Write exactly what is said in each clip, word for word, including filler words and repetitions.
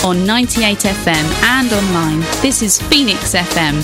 on ninety-eight F M and online. This is Phoenix F M.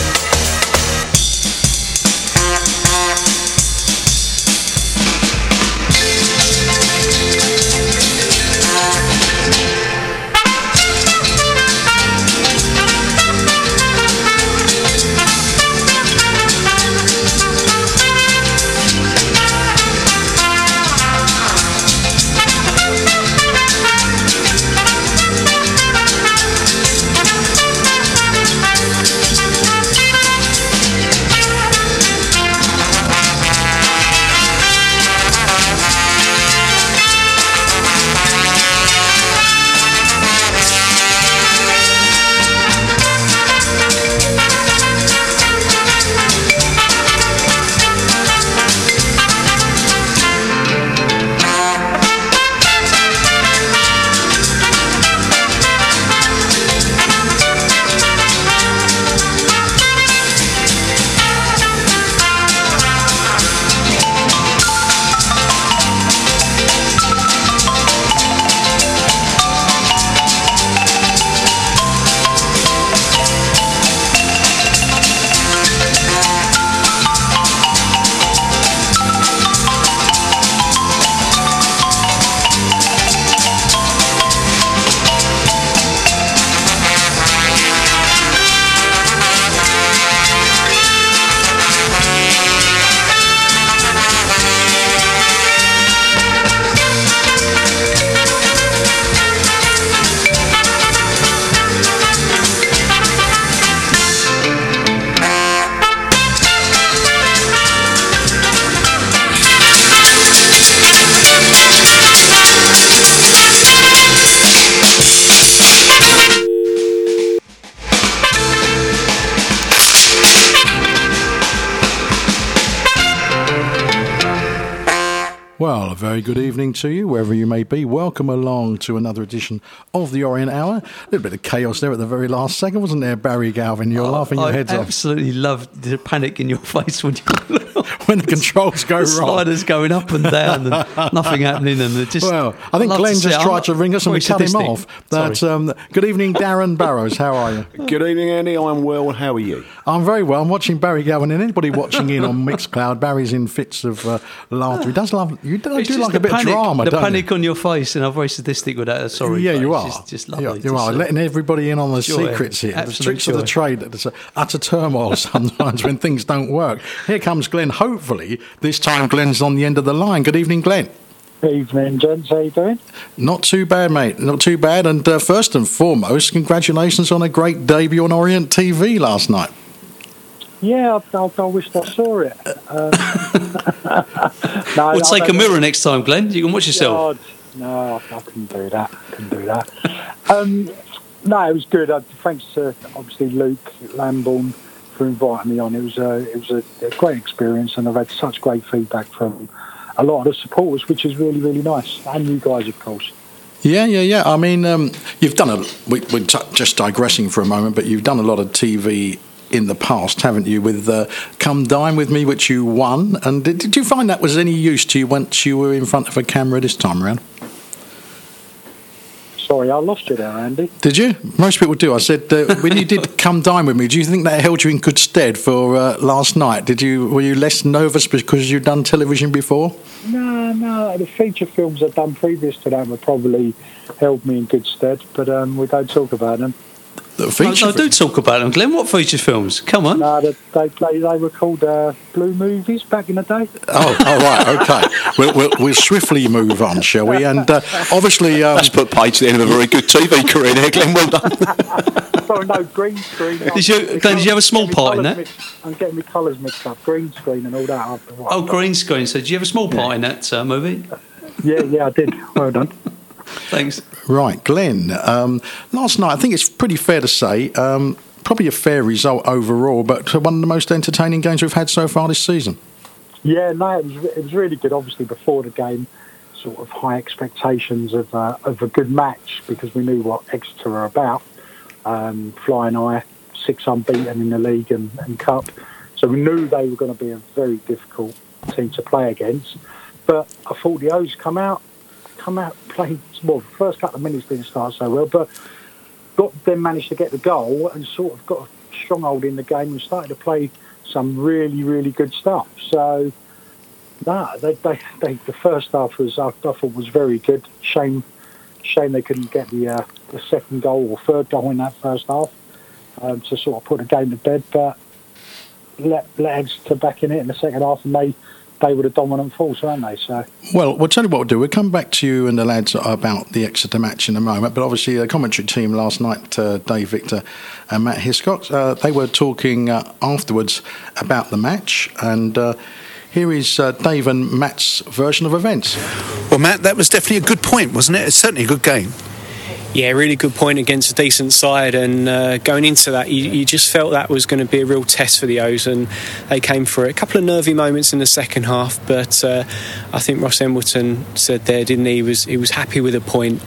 Well, a very good evening to you, wherever you may be. Welcome along to another edition of the Orient Hour. A little bit of chaos there at the very last second, wasn't there, Barry Galvin? You're oh, laughing your I heads off. I absolutely loved the panic in your face when you... when the controls go the wrong. Sliders going up and down and nothing happening. And just, well, I think Glenn just tried to ring us and we cut him off. But, um, good evening, Darren Barrows. How are you? Good evening, Andy. I'm well. How are you? I'm very well. I'm watching Barry Galvin. And anybody watching in on Mixcloud, Barry's in fits of uh, laughter. He does love... You do, do like a bit panic, of drama, the don't panic you? on your face, and I'm very sadistic with that. Sorry, yeah, you are. Just, just lovely. You, you just, are uh, letting everybody in on the joy. secrets here, Absolute the tricks joy. of the trade. It's a utter turmoil sometimes when things don't work. Here comes Glenn. Hopefully, this time Glenn's on the end of the line. Good evening, Glenn. Evening, gents. How you doing? Not too bad, mate. Not too bad. And uh, first and foremost, congratulations on a great debut on Orient T V last night. Yeah, I, I, I wished I saw it. Um, no, we'll take a mirror know. next time, Glenn. You can watch yourself. God, no, I couldn't do that. I couldn't do that. Um, no, it was good. Uh, thanks to obviously Luke Lambourne for inviting me on. It was a, it was a, a great experience, and I've had such great feedback from a lot of the supporters, which is really, really nice, and you guys, of course. Yeah, yeah, yeah. I mean, um, you've done a. We, we're t- just digressing for a moment, but you've done a lot of T V in the past, haven't you, with uh, Come Dine With Me, which you won. And did, did you find that was any use to you once you were in front of a camera this time around? Sorry, I lost you there, Andy. Did you? Most people do. I said, uh, when you did Come Dine With Me, do you think that held you in good stead for uh, last night? Did you? Were you less nervous because you'd done television before? No, no. The feature films I've done previous to that were probably held me in good stead, but um, we don't talk about them. The feature no, no, do talk about them, Glenn. What feature films? Come on. No, they, they, they, they were called uh, Blue Movies back in the day. Oh, oh right, okay. We'll, we'll, we'll swiftly move on, shall we? And uh, obviously... Um, That's put paid to the end of a very good T V career there, Glenn. Well done. Sorry, no, green screen. Did you, Glenn, did you have a small part in that? Mixed, I'm getting my colours mixed up. Green screen and all that. After what oh, green screen. So did you have a small part yeah. in that uh, movie? Yeah, yeah, I did. Well done. Thanks. Right, Glenn. Um, last night, I think it's pretty fair to say, um, probably a fair result overall, but one of the most entertaining games we've had so far this season. Yeah, no, it was, it was really good. Obviously, before the game, sort of high expectations of uh, of a good match because we knew what Exeter are about. Um, flying high, six unbeaten in the league and, and cup, so we knew they were going to be a very difficult team to play against. But I thought the O's come out. Come out playing well. The first couple of minutes didn't start so well, but got then managed to get the goal and sort of got a stronghold in the game and started to play some really, really good stuff. So, nah, they, they, they, the first half was I, I thought was very good. Shame, shame they couldn't get the uh, the second goal or third goal in that first half um, to sort of put the game to bed. But let let Exeter back in it in the second half, and they they were the dominant force, weren't they? So. Well, we'll tell you what we'll do. We'll come back to you and the lads about the Exeter match in a moment. But obviously, the commentary team last night, uh, Dave Victor and Matt Hiscock, uh, they were talking uh, afterwards about the match. And uh, here is uh, Dave and Matt's version of events. Well, Matt, that was definitely a good point, wasn't it? It's certainly a good game. Yeah, really good point against a decent side, and uh, going into that, you, you just felt that was going to be a real test for the O's, and they came for it. A couple of nervy moments in the second half, but uh, I think Ross Embleton said there, didn't he? He was he was happy with a point,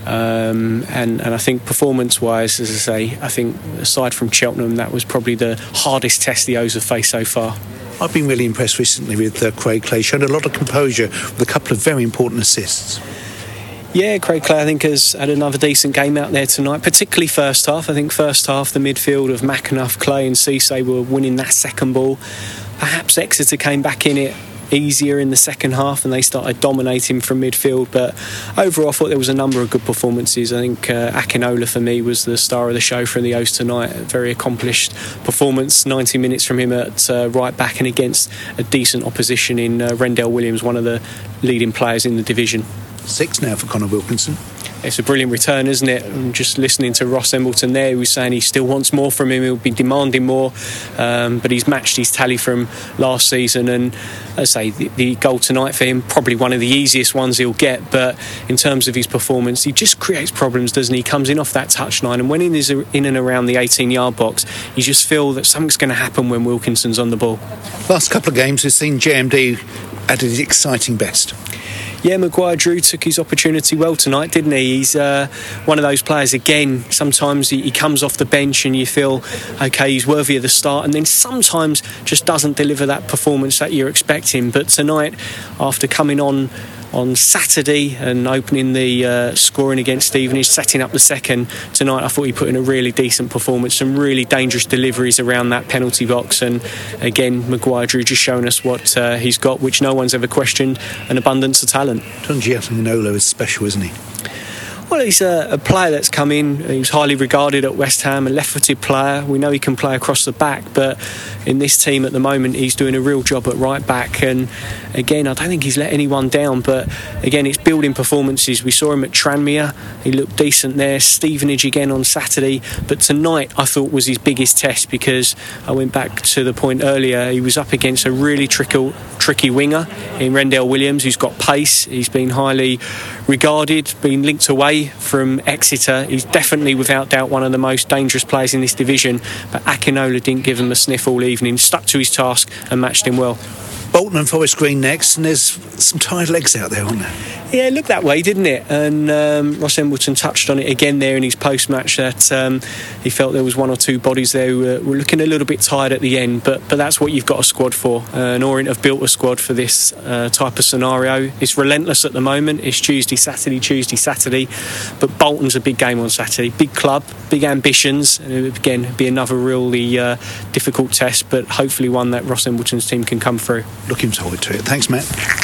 um, and and I think performance-wise, as I say, I think aside from Cheltenham, that was probably the hardest test the O's have faced so far. I've been really impressed recently with uh, Craig Clay. Showed a lot of composure with a couple of very important assists. Yeah, Craig Clay, I think, has had another decent game out there tonight, particularly first half. I think first half, the midfield of McAnuff, Clay and Cisse were winning that second ball. Perhaps Exeter came back in it easier in the second half and they started dominating from midfield, but overall I thought there was a number of good performances. I think uh, Akinola for me was the star of the show for the O's tonight. A very accomplished performance, ninety minutes from him at uh, right back and against a decent opposition in uh, Rendell Williams, one of the leading players in the division. Six now for Connor Wilkinson. It's a brilliant return, isn't it? I'm just listening to Ross Embleton there, who's saying he still wants more from him, he'll be demanding more, um, but he's matched his tally from last season, and as I say, the, the goal tonight for him, probably one of the easiest ones he'll get, but in terms of his performance, he just creates problems, doesn't he? He comes in off that touchline, and when he is in and around the eighteen-yard box, you just feel that something's going to happen when Wilkinson's on the ball. Last couple of games, we've seen J M D at his exciting best. Yeah, Maguire Drew took his opportunity well tonight, didn't he? He's uh, one of those players, again, sometimes he, he comes off the bench and you feel, OK, he's worthy of the start, and then sometimes just doesn't deliver that performance that you're expecting. But tonight, after coming on on Saturday and opening the uh, scoring against Stevenage, setting up the second, tonight I thought he put in a really decent performance, some really dangerous deliveries around that penalty box, and again Maguire Drew just showing us what uh, he's got, which no one's ever questioned, an abundance of talent. Tunji Akinola is special, isn't he? Well, he's a, a player that's come in. He was highly regarded at West Ham, a left-footed player. We know he can play across the back, but in this team at the moment, he's doing a real job at right back. And again, I don't think he's let anyone down, but again, it's building performances. We saw him at Tranmere. He looked decent there. Stevenage again on Saturday. But tonight, I thought, was his biggest test, because I went back to the point earlier. He was up against a really tricky, tricky winger in Rendell Williams, who's got pace. He's been highly regarded, been linked away from Exeter. He's definitely, without doubt, one of the most dangerous players in this division, but Akinola didn't give him a sniff all evening, stuck to his task and matched him well. Bolton and Forest Green next, and there's some tired legs out there, aren't there? Yeah, it looked that way, didn't it? And um, Ross Embleton touched on it again there in his post-match, that um, he felt there was one or two bodies there who were, were looking a little bit tired at the end, but but that's what you've got a squad for. Uh, and Orient have built a squad for this uh, type of scenario. It's relentless at the moment. It's Tuesday, Saturday, Tuesday, Saturday, but Bolton's a big game on Saturday. Big club, big ambitions, and it, again, it'll be another really uh, difficult test, but hopefully one that Ross Embleton's team can come through. Looking forward to it. Thanks, Matt.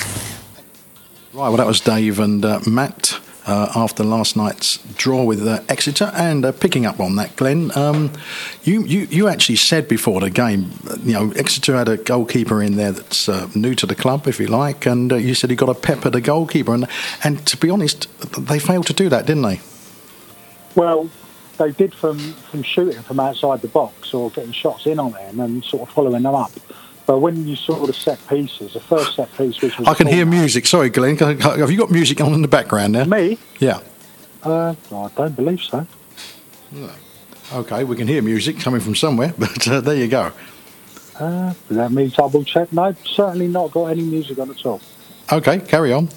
Right, well, that was Dave and uh, Matt uh, after last night's draw with uh, Exeter. And uh, picking up on that, Glenn, um, you, you, you actually said before the game, you know, Exeter had a goalkeeper in there that's uh, new to the club, if you like, and uh, you said he got a pepper the goalkeeper. And, and to be honest, they failed to do that, didn't they? Well, they did from, from shooting from outside the box or getting shots in on them and sort of following them up. But when you saw the set pieces, the first set piece, which was... I can hear music. Sorry, Glenn. Have you got music on in the background there? Me? Yeah. Uh, I don't believe so. No. OK, we can hear music coming from somewhere, but uh, there you go. Uh, let me double check. No, certainly not got any music on at all. OK, carry on.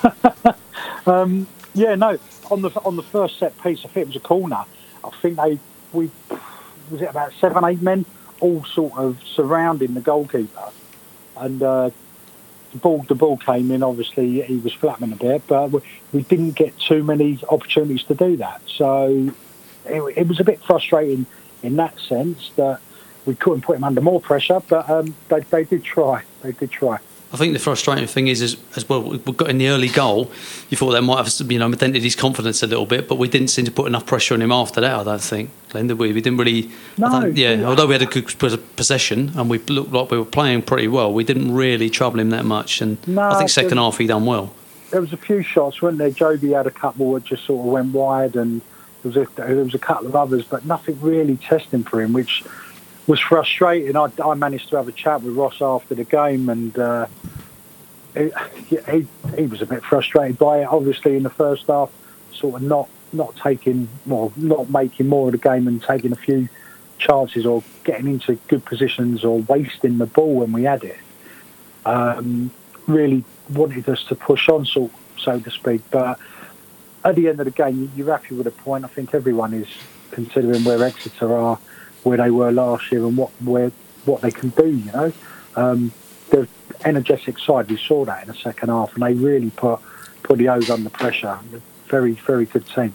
um, yeah, no, on the on the first set piece, I think it was a corner. I think they... we was it about seven, eight men? All sort of surrounding the goalkeeper, and uh, the ball the ball came in. Obviously, he was flapping a bit, but we, we didn't get too many opportunities to do that. So, it, it was a bit frustrating in that sense that we couldn't put him under more pressure, but um, they, they did try. They did try. I think the frustrating thing is, as, as well, we got in the early goal. You thought that might have, you know, dented his confidence a little bit, but we didn't seem to put enough pressure on him after that. I don't think, Glenn, did we? We didn't really. No. I don't, yeah. Although we had a good possession and we looked like we were playing pretty well, we didn't really trouble him that much. And no, I think second half he done well. There was a few shots, weren't there? Joby had a couple that just sort of went wide, and there was a, there was a couple of others, but nothing really testing for him, which was frustrating. I, I managed to have a chat with Ross after the game, and. Uh, He, he he was a bit frustrated by it. Obviously, in the first half, sort of not not taking, well, not making more of the game and taking a few chances or getting into good positions or wasting the ball when we had it. Um, really wanted us to push on, so so to speak. But at the end of the game, you're happy with a point. I think everyone is, considering where Exeter are, where they were last year, and what where what they can do. You know. Um, The energetic side, we saw that in the second half, and they really put put the O's under pressure. Very, very good team.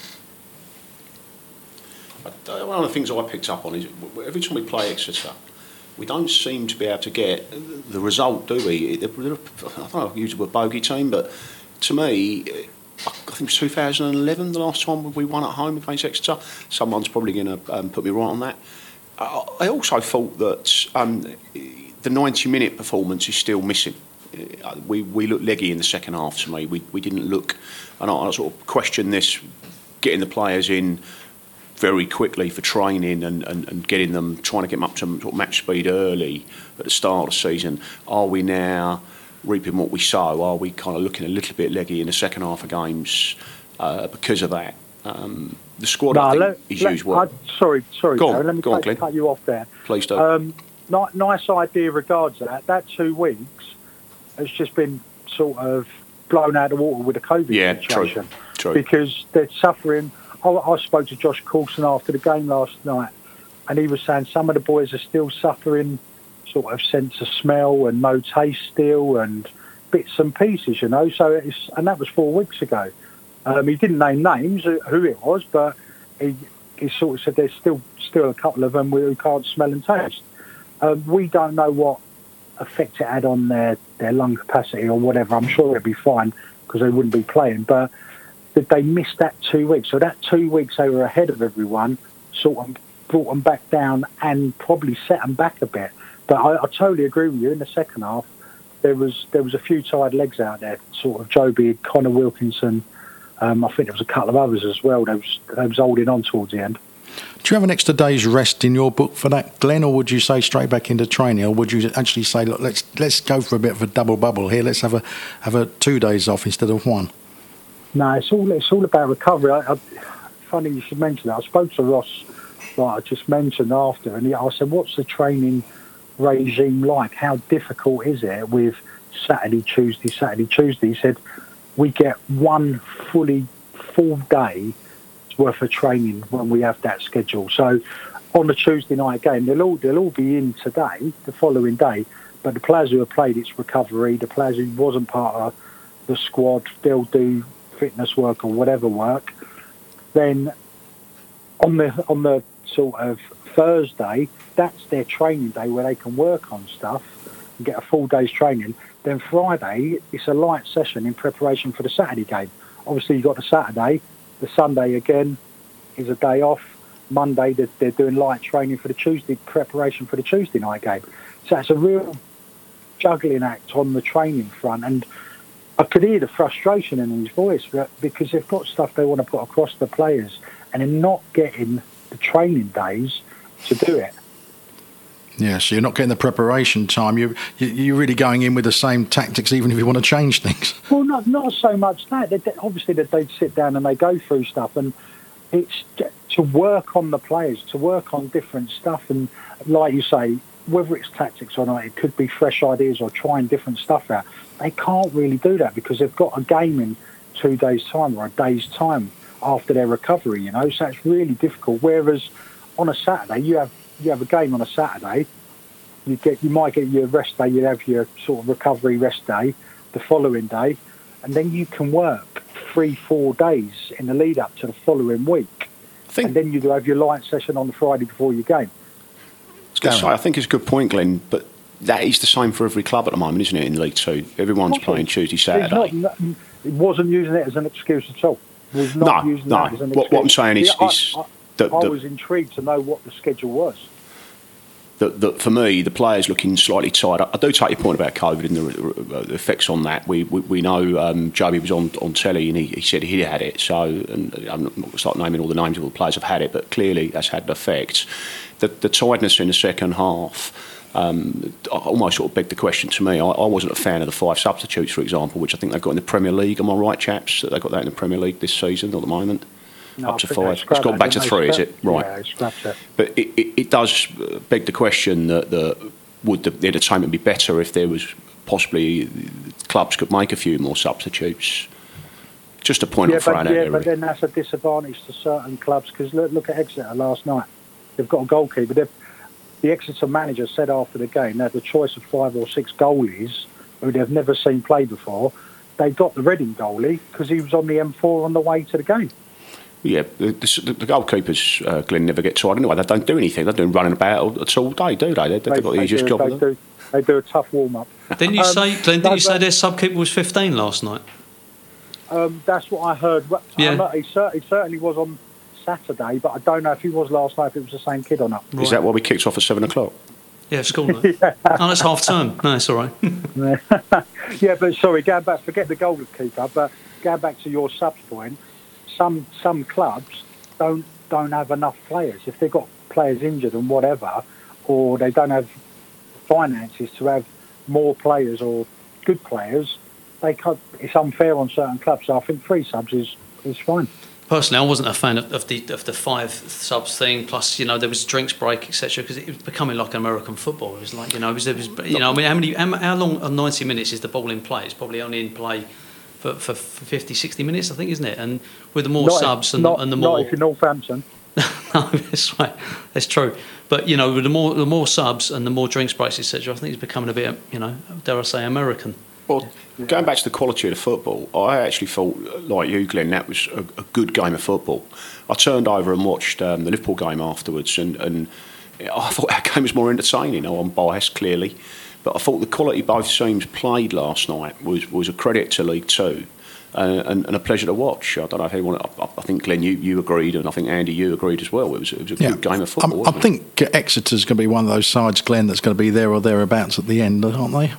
One of the things I picked up on is every time we play Exeter, we don't seem to be able to get the result, do we? I don't know if I use the word bogey team, but to me, I think it was two thousand eleven, the last time we won at home against Exeter. Someone's probably going to um, put me right on that. I also thought that um, the ninety-minute performance is still missing. We we looked leggy in the second half to me. We we didn't look, and I, I sort of question this, getting the players in very quickly for training and, and, and getting them, trying to get them up to sort of match speed early at the start of the season. Are we now reaping what we sow? Are we kind of looking a little bit leggy in the second half of games uh, because of that? Um, the squad, no, I think, let, is let, used well. I, sorry, sorry, go Darren, on, let me go cut, on, cut you off there. Please do. Um, not, nice idea regards that. That two weeks has just been sort of blown out of the water with the COVID yeah, situation. True, true. Because they're suffering. I, I spoke to Josh Coulson after the game last night, and he was saying some of the boys are still suffering sort of sense of smell and no taste still and bits and pieces, you know. So it's, and that was four weeks ago. Um, he didn't name names, who it was, but he, he sort of said there's still still a couple of them who can't smell and taste. Um, we don't know what effect it had on their, their lung capacity or whatever. I'm sure it'd be fine because they wouldn't be playing. But that they missed that two weeks. So that two weeks they were ahead of everyone, sort of brought them back down and probably set them back a bit. But I, I totally agree with you. In the second half, there was there was a few tired legs out there, sort of Joby, Connor Wilkinson. Um, I think there was a couple of others as well. They was, they was holding on towards the end. Do you have an extra day's rest in your book for that, Glenn, or would you say straight back into training, or would you actually say, look, let's let's go for a bit of a double bubble here. Let's have a have a two days off instead of one. No, it's all it's all about recovery. I, I, funny you should mention that. I spoke to Ross, like I just mentioned after, and he, I said, "What's the training regime like? How difficult is it with Saturday, Tuesday, Saturday, Tuesday?" He said, "We get one fully full day worth of training when we have that schedule. So on the Tuesday night game, they'll all they'll all be in today, the following day. But the players who have played, it's recovery. The players who wasn't part of the squad, they'll do fitness work or whatever work. Then on the on the sort of Thursday, that's their training day where they can work on stuff and get a full day's training. Then Friday, it's a light session in preparation for the Saturday game. Obviously, you've got the Saturday. The Sunday, again, is a day off. Monday, they're, they're doing light training for the Tuesday, preparation for the Tuesday night game. So it's a real juggling act on the training front. And I could hear the frustration in his voice because they've got stuff they want to put across the players and they're not getting the training days to do it. Yeah, so you're not getting the preparation time. You're, you're really going in with the same tactics, even if you want to change things. Well, not not so much that. They, obviously, that they'd sit down and they go through stuff, and it's to work on the players, to work on different stuff. And like you say, whether it's tactics or not, it could be fresh ideas or trying different stuff out. They can't really do that because they've got a game in two days' time or a day's time after their recovery, you know, so it's really difficult. Whereas on a Saturday, you have you have a game on a Saturday, you get you might get your rest day, you have your sort of recovery rest day the following day, and then you can work three, four days in the lead up to the following week. think, and then you do have your light session on the Friday before your game. I was gonna say, I think it's a good point, Glenn, but that is the same for every club at the moment, isn't it, in League Two? Everyone's Okay. playing Tuesday, Saturday. Not, it wasn't using it as an excuse at all. It was not No, using no. that as an What- excuse. what I'm saying is- Yeah, is I, I, that- I that- was intrigued to know what the schedule was. That, that for me, the players looking slightly tired. I, I do take your point about COVID and the, uh, the effects on that. We we, we know um, Joby was on, on telly and he, he said he had it. So, and I'm not going to start naming all the names of all the players have had it, but clearly that's had an effect. The, the tiredness in the second half um, almost sort of begged the question to me. I, I wasn't a fan of the five substitutes, for example, which I think they've got in the Premier League. Am I right, chaps? That they've got that in the Premier League this season at the moment? No, Up I to think five. they It's scrapped gone that, back to didn't three, they? is it? Right. Yeah, they scrapped it. But it, it, it does beg the question that the would the, the entertainment be better if there was possibly clubs could make a few more substitutes? Just a point Yeah, I'm throwing but, out yeah there. but really. then that's a disadvantage to certain clubs because look, look at Exeter last night. They've got a goalkeeper. They've, the Exeter manager said after the game they had the choice of five or six goalies who they've never seen play before. They got the Reading goalie because he was on the M four on the way to the game. Yeah, the, the, the goalkeepers, uh, Glenn, never get tired anyway. They don't do anything. They're doing running about at all day, do they? They, they've got the easiest do, job. they, of them. do, they do a tough warm-up. Didn't you Um, say, Glenn, didn't no, you say but- their sub-keeper was fifteen last night? Um, that's what I heard. Well, Yeah. I'm not- he, cer- he certainly was on Saturday, but I don't know if he was last night, if it was the same kid or not. Is that why we kicked off at seven o'clock? Yeah, school night. Oh, that's half term. No, it's all right. Yeah, but sorry, going back, forget the goalkeeper, but going back to your subs point, some some clubs don't don't have enough players. If they've got players injured and whatever, or they don't have finances to have more players or good players, they can't, it's unfair on certain clubs. So I think three subs is, is fine. Personally, I wasn't a fan of, of the of the five subs thing. Plus, you know, there was drinks break, et cetera. Because it was becoming like American football. It was like, you know, it was, it was you know, I mean, how many, how, how long? uh, ninety minutes is the ball in play? It's probably only in play for, for, for fifty, sixty minutes, I think, isn't it? And with the more Not if- subs and, not, and the not more, if you're Northampton. no, that's right, that's true. But you know, with the more the more subs and the more drinks breaks, et cetera, I think it's becoming a bit, you know, dare I say, American. Well, going back to the quality of the football, I actually thought, like you, Glenn, that was a, a good game of football. I turned over and watched um, the Liverpool game afterwards, and, and I thought that game was more entertaining. Oh, I'm biased, clearly, but I thought the quality both teams played last night was, was a credit to League Two. Uh, and, and a pleasure to watch. I don't know if anyone. I, I think Glenn, you, you agreed, and I think Andy, you agreed as well. It was, it was a good game of football. I, I wasn't it? think Exeter's going to be one of those sides, Glenn, that's going to be there or thereabouts at the end, aren't they?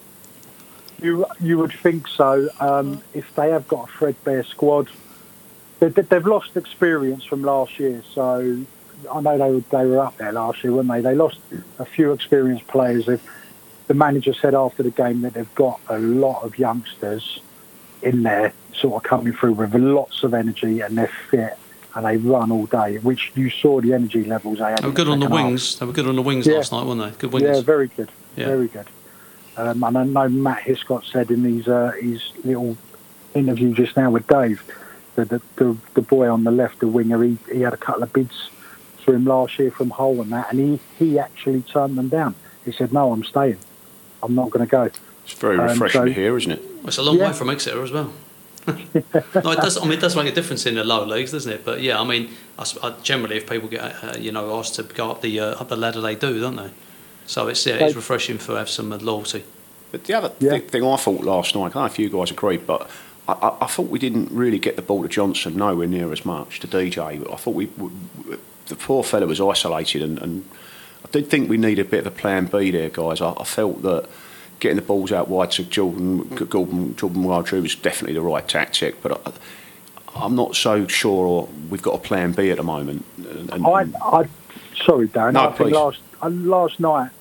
You you would think so. Um, if they have got a threadbare squad, they, they've lost experience from last year. So I know they were, they were up there last year, weren't they? They lost a few experienced players. They've, the manager said after the game that they've got a lot of youngsters in there, sort of coming through with lots of energy, and they're fit and they run all day. Which you saw the energy levels they had. They were in good on the second half. wings. They were good on the wings Yeah. last night, weren't they? Good wings. Yeah, very good. Yeah. Very good. Um, and I know Matt Hiscott said in his uh, his little interview just now with Dave that the, the, the boy on the left, the winger, he, he had a couple of bids for him last year from Hull and that, and he, he actually turned them down. He said, no, I'm staying. I'm not going to go. It's very um, refreshing so- to hear, isn't it? Well, it's a long Yeah. way from Exeter as well. no, it does. I mean, it does make a difference in the lower leagues, doesn't it? But yeah, I mean, I, s- I- generally, if people get uh, you know asked to go up the uh, up the ladder, they do, don't they? So it's yeah, it's refreshing for have some uh, loyalty. But the other Yeah. thi- thing I thought last night, I don't know if you guys agreed, but I, I, I thought we didn't really get the ball to Johnson nowhere near as much, to D J. I thought we, we the poor fella was isolated, and, and I did think we needed a bit of a plan B there, guys. I, I felt that getting the balls out wide to Jordan, Jordan, Jordan Wildrew was definitely the right tactic, but I, I'm not so sure we've got a plan B at the moment. And, I, I, sorry, Darren. No, I think please. last uh, last night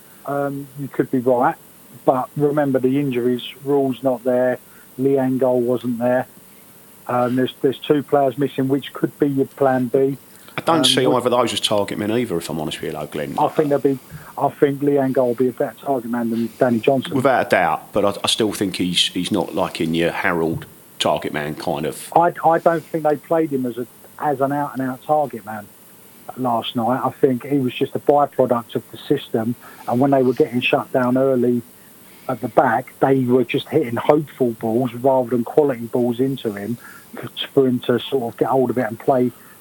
um, you could be right, but remember the injuries. Rule's not there. Leanne Goal wasn't there. Um, there's there's two players missing, which could be your plan B. I don't Um, see what- either of those as target men either, if I'm honest with you, though, Glenn. I think there'll be. I think Leanne Goal will be a better target man than Danny Johnson. Without a doubt, but I, I still think he's he's not like in your Harold target man kind of. I, I don't think they played him as a as an out and out target man last night. I think he was just a byproduct of the system, and when they were getting shut down early at the back, they were just hitting hopeful balls rather than quality balls into him for him to sort of get hold of it and play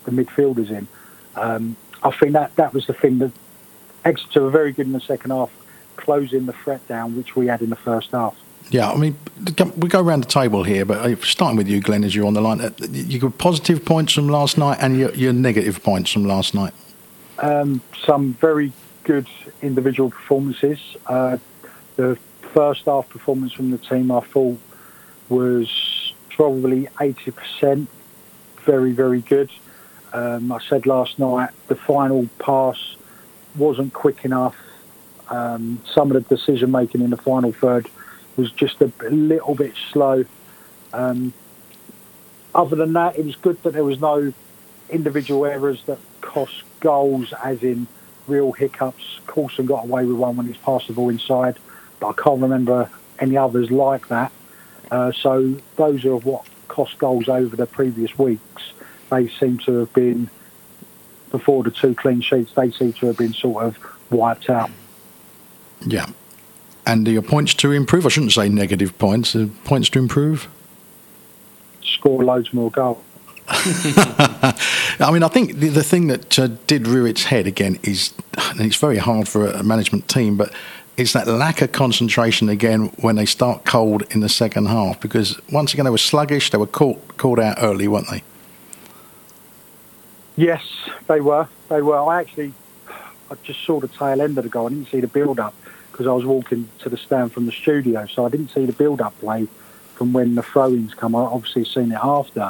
the midfielders in. Um, I think that, that was the thing that Exeter were very good in the second half, closing the threat down, which we had in the first half. Yeah, I mean, we go around the table here, but starting with you, Glenn, as you're on the line, you got positive points from last night and your, your negative points from last night. Um, some very good individual performances. Uh, the first half performance from the team, I thought, was probably eighty percent. Very, very good. Um, I said last night the final pass wasn't quick enough. Um, some of the decision making in the final third was just a little bit slow. Um, other than that, it was good that there was no individual errors that cost goals, as in real hiccups. Coulson got away with one when he's passed the ball inside, but I can't remember any others like that. Uh, so those are what cost goals over the previous weeks. They seem to have been, before the two clean sheets, they seem to have been sort of wiped out. Yeah. And your points to improve? I shouldn't say negative points. Uh, points to improve? Score loads more goals. I mean, I think the, the thing that uh, did rear its head again is, and it's very hard for a management team, but it's that lack of concentration again when they start cold in the second half, because once again they were sluggish, they were caught, caught out early, weren't they? Yes, they were. They were. I actually, I just saw the tail end of the goal. I didn't see the build-up because I was walking to the stand from the studio, so I didn't see the build-up play from when the throw-ins come. I obviously seen it after.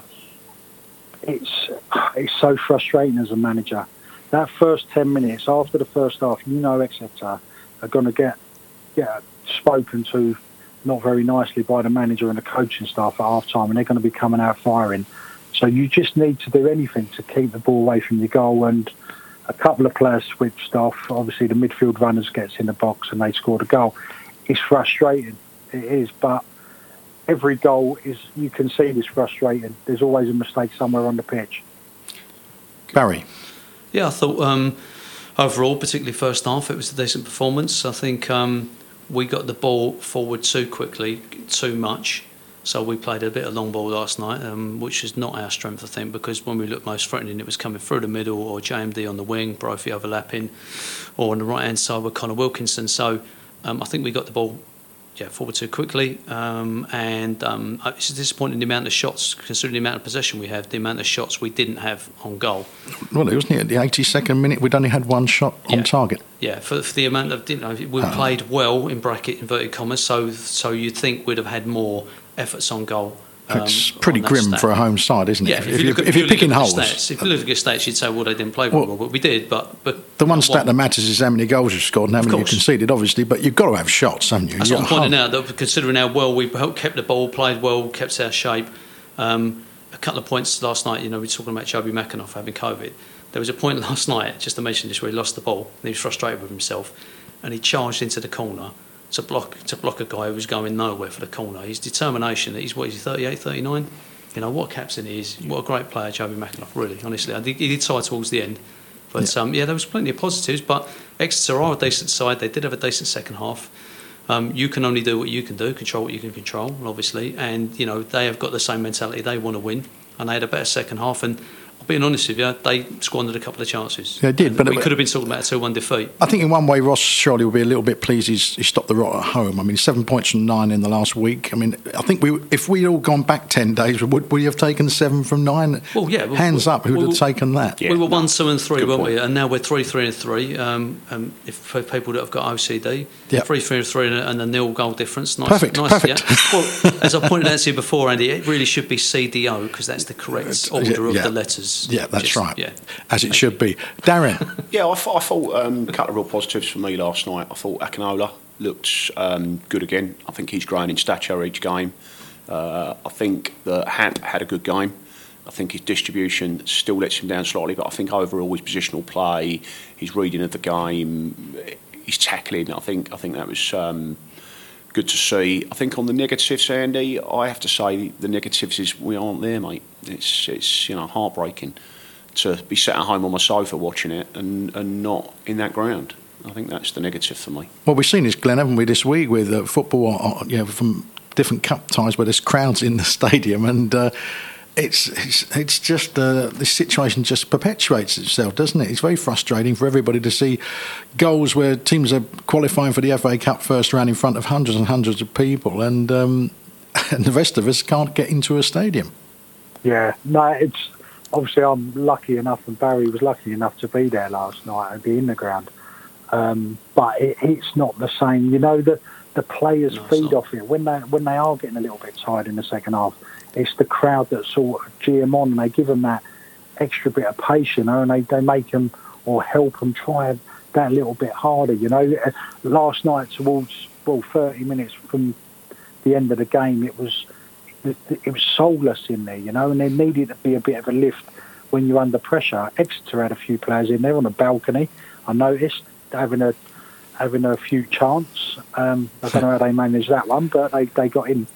It's it's so frustrating as a manager. That first ten minutes after the first half, you know Exeter are going to get get spoken to not very nicely by the manager and the coaching staff at half-time, and they're going to be coming out firing. So you just need to do anything to keep the ball away from your goal, and a couple of players switched off. Obviously, the midfield runners gets in the box and they scored a goal. It's frustrating. It is, but every goal is, you can see this frustrating. There's always a mistake somewhere on the pitch. Barry? Yeah, I thought um, overall, particularly first half, it was a decent performance. I think um, we got the ball forward too quickly, too much. So we played a bit of long ball last night, um, which is not our strength, I think, because when we looked most threatening, it was coming through the middle, or J M D on the wing, Brophy overlapping, or on the right-hand side with Connor Wilkinson. So um, I think we got the ball yeah, forward too quickly, um, and um, it's disappointing the amount of shots, considering the amount of possession we have, the amount of shots we didn't have on goal. Well, it wasn't it at the eighty-second minute we'd only had one shot on yeah. target. Yeah, for, for the amount of, you know, we oh. played well, in bracket, inverted commas, so so you'd think we'd have had more efforts on goal. Um, it's pretty grim stat. for a home side, isn't it? Yeah, if, if, if, you you're, at, if you're picking holes. Stats, if you look at the stats, you'd say, well, they didn't play very well, well, but we did. But, but the one stat that matters is how many goals you've scored and how many you conceded, obviously, but you've got to have shots, haven't you? That's you've what I'm pointing out, that considering how well we kept the ball, played well, kept our shape. Um, a couple of points last night, you know, we were talking about Joby McAnuff having COVID. There was a point last night, just to mention this, where he lost the ball and he was frustrated with himself, and he charged into the corner to block to block a guy who was going nowhere for the corner. His determination, he's what is he, thirty-eight, thirty-nine? You know, what a captain he is. What a great player, Joby McAnuff, really, honestly. I think he did tire towards the end. But, yeah. Um, yeah, there was plenty of positives. But Exeter are a decent side. They did have a decent second half. Um, you can only do what you can do, control what you can control, obviously. And, you know, they have got the same mentality. They want to win. And they had a better second half. And being honest with you, they squandered a couple of chances. Yeah, they did. And but we it, could have been talking about a two one defeat. I think in one way Ross surely will be a little bit pleased he's, he stopped the rot at home. I mean, seven points from nine in the last week. I mean, I think we, if we'd all gone back ten days, would we have taken seven from nine? Well, yeah. Well, Hands well, up, who would well, have taken that? Yeah, we were one, two and three, Good weren't point. we? And now we're three, three and three. Um, um, if for people that have got O C D, yeah. three, three and three and a, and a nil goal difference. Nice, perfect, nice, perfect. Yeah. Well, as I pointed out to you before, Andy, it really should be C D O because that's the correct order yeah, of yeah. the letters. Yeah, that's Just, right. Yeah. As it should be. Darren? Yeah, I, th- I thought um, a couple of real positives for me last night. I thought Akinola looked um, good again. I think he's growing in stature each game. Uh, I think that Hat had a good game. I think his distribution still lets him down slightly, but I think overall his positional play, his reading of the game, his tackling, I think I think that was um, good to see. I think on the negatives, Andy, I have to say the negatives is we aren't there, mate. It's it's you know heartbreaking to be sat at home on my sofa watching it and, and not in that ground. I think that's the negative for me. Well, we've seen this, Glenn, haven't we, this week with uh, football, uh, you know, from different cup ties where there's crowds in the stadium, and uh, it's it's it's just uh, this situation just perpetuates itself, doesn't it? It's very frustrating for everybody to see goals where teams are qualifying for the F A Cup first round in front of hundreds and hundreds of people, and um, and the rest of us can't get into a stadium. Yeah, no, it's obviously I'm lucky enough, and Barry was lucky enough to be there last night and be in the ground. Um, but it, it's not the same, you know. The the players no, feed off it when they when they are getting a little bit tired in the second half. It's the crowd that sort of gee them on, and they give them that extra bit of patience, and they, they make them or help them try that little bit harder. You know, last night towards well thirty minutes from the end of the game, it was it was soulless in there. You know, and there needed to be a bit of a lift when you're under pressure. Exeter had a few players in there on a balcony. I noticed having a having a few chants. Um, I don't know how they managed that one, but they, they got in.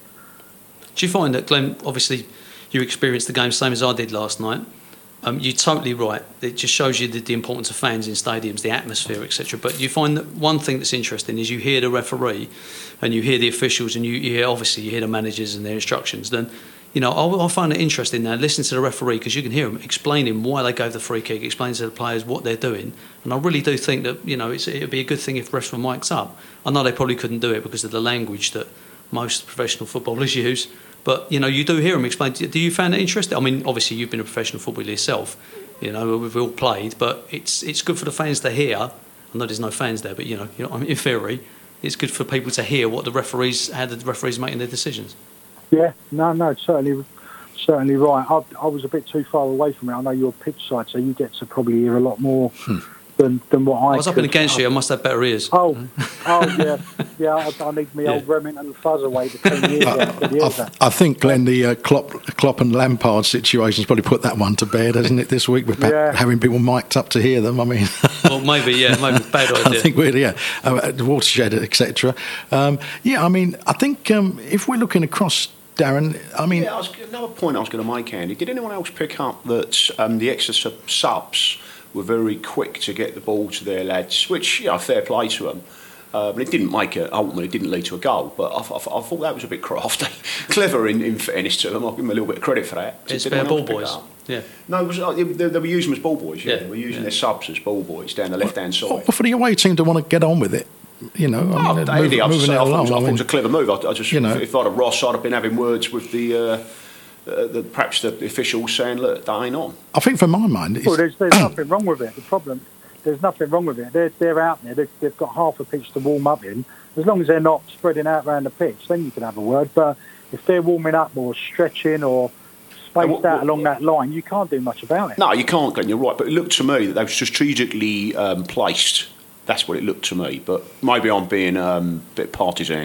Do you find that, Glenn, obviously you experienced the game same as I did last night? Um, you're totally right. It just shows you the, the importance of fans in stadiums, the atmosphere, et cetera. But you find that one thing that's interesting is you hear the referee and you hear the officials and you, you hear, obviously, you hear the managers and their instructions. Then, you know, I, I find it interesting now, listening to the referee, because you can hear them explaining why they gave the free kick, explaining to the players what they're doing. And I really do think that, you know, it's, it'd be a good thing if refs were mic'd up. I know they probably couldn't do it because of the language that most professional footballers use. But, you know, you do hear them explain. Do you find it interesting? I mean, obviously, you've been a professional footballer yourself. You know, we've all played. But it's it's good for the fans to hear. I know there's no fans there, but, you know, you know, in theory, it's good for people to hear what the referees, how the referees making their decisions. Yeah, no, no, certainly, certainly right. I, I was a bit too far away from it. I know you're pitch side, so you get to probably hear a lot more hmm. than, than what I I was up could. in against you. I must have better ears. Oh, oh yeah. Yeah, I, I need me yeah. old Remington and Fuzz away to ten years I, I, I think, Glenn, the uh, Klopp, Klopp and Lampard situation's probably put that one to bed, hasn't it, this week, with yeah. having people mic'd up to hear them. I mean... well, maybe, yeah, maybe bad idea. I think we're, yeah, uh, the watershed, et cetera. Um, yeah, I mean, I think um, if we're looking across... Darren, I mean... Yeah, I was, another point I was going to make, Andy. Did anyone else pick up that um, the Exeter subs were very quick to get the ball to their lads, which, you know, fair play to them. Uh, but it didn't make it, ultimately, it didn't lead to a goal. But I, I, I thought that was a bit crafty. Clever, in, in fairness to them. I'll give them a little bit of credit for that. It's their ball boys. Yeah. No, it was, uh, they, they were using them as ball boys. Yeah, yeah. They were using yeah. their subs as ball boys down the left-hand side. Well, for the away team to want to get on with it, you know, oh, I mean, Andy, move, I, moving say, it I, along. thought, I, I thought mean, it was a clever move. I, I just, you know, if I'd have Ross, I'd have been having words with the, uh, uh, the perhaps the officials saying, "Look, that ain't on." I think, from my mind, it's, well, there's, there's nothing wrong with it. The problem, there's nothing wrong with it. They're they're out there. They've, they've got half a pitch to warm up in. As long as they're not spreading out around the pitch, then you can have a word. But if they're warming up or stretching or spaced what, out what, along that line, you can't do much about it. No, you can't, Glenn. You're right. But it looked to me that they were strategically um, placed. That's what it looked to me. But maybe I'm being um, a bit partisan.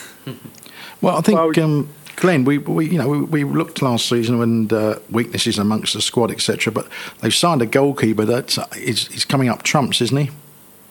Well, I think, well, um, Glenn, we, we you know we, we looked last season when uh, weaknesses amongst the squad, et cetera. But they've signed a goalkeeper that uh, is, is coming up trumps, isn't he?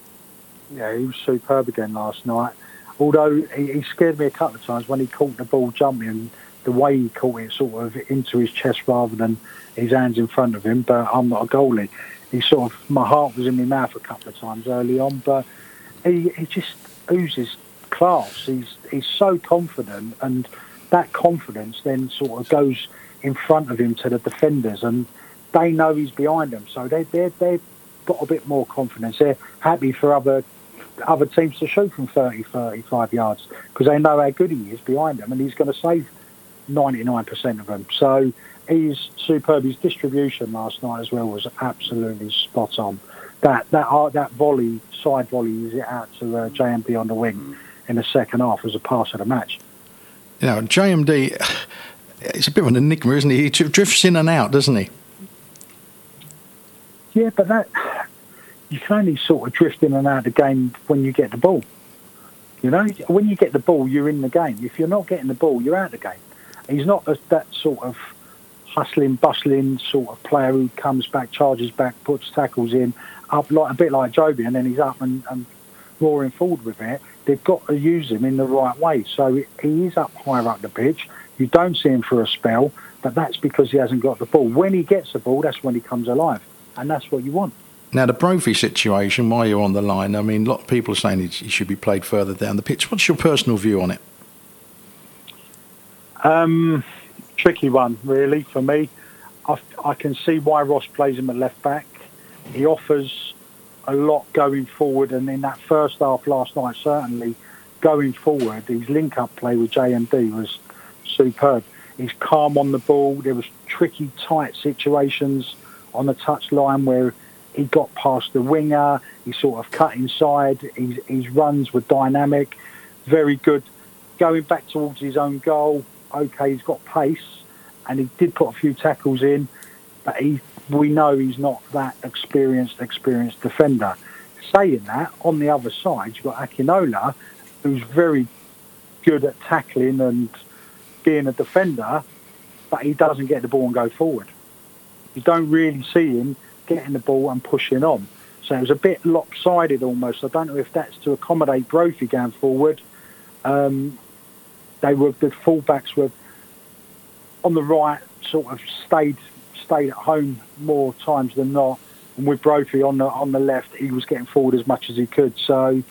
Yeah, he was superb again last night. Although he, he scared me a couple of times when he caught the ball jumping, and the way he caught it sort of into his chest rather than his hands in front of him. But I'm not a goalie. He sort of, my heart was in my mouth a couple of times early on, but he, he just oozes class. He's he's so confident, and that confidence then sort of goes in front of him to the defenders, and they know he's behind them, so they they they've got a bit more confidence. They're happy for other other teams to shoot from thirty, thirty-five yards because they know how good he is behind them, and he's going to save ninety-nine percent of them. So he's superb. His distribution last night as well was absolutely spot on. That that uh, that volley, side volley, is it out to uh, J M D on the wing in the second half was a pass of the match. You know, J M D, it's a bit of an enigma, isn't he? He drifts in and out, doesn't he? Yeah, but that you can only sort of drift in and out of the game when you get the ball. You know, when you get the ball, you're in the game. If you're not getting the ball, you're out of the game. He's not a, that sort of hustling, bustling sort of player who comes back, charges back, puts tackles in, up like a bit like Joby, and then he's up and, and roaring forward with it. They've got to use him in the right way. So he is up higher up the pitch. You don't see him for a spell, but that's because he hasn't got the ball. When he gets the ball, that's when he comes alive, and that's what you want. Now, the Brophy situation, while you're on the line, I mean, a lot of people are saying he should be played further down the pitch. What's your personal view on it? Um, tricky one, really, for me. I, I can see why Ross plays him at left back. He offers a lot going forward, and in that first half last night, certainly going forward, his link-up play with J M D was superb. He's calm on the ball. There was tricky, tight situations on the touchline where he got past the winger. He sort of cut inside. His, his runs were dynamic, very good. Going back towards his own goal, okay, he's got pace, and he did put a few tackles in, but he, we know he's not that experienced, experienced defender. Saying that, on the other side, you've got Akinola, who's very good at tackling and being a defender, but he doesn't get the ball and go forward. You don't really see him getting the ball and pushing on. So it was a bit lopsided almost. I don't know if that's to accommodate Brophy going forward. Um, they were the fullbacks were on the right, sort of stayed stayed at home more times than not, and with Brophy on the on the left, he was getting forward as much as he could. So,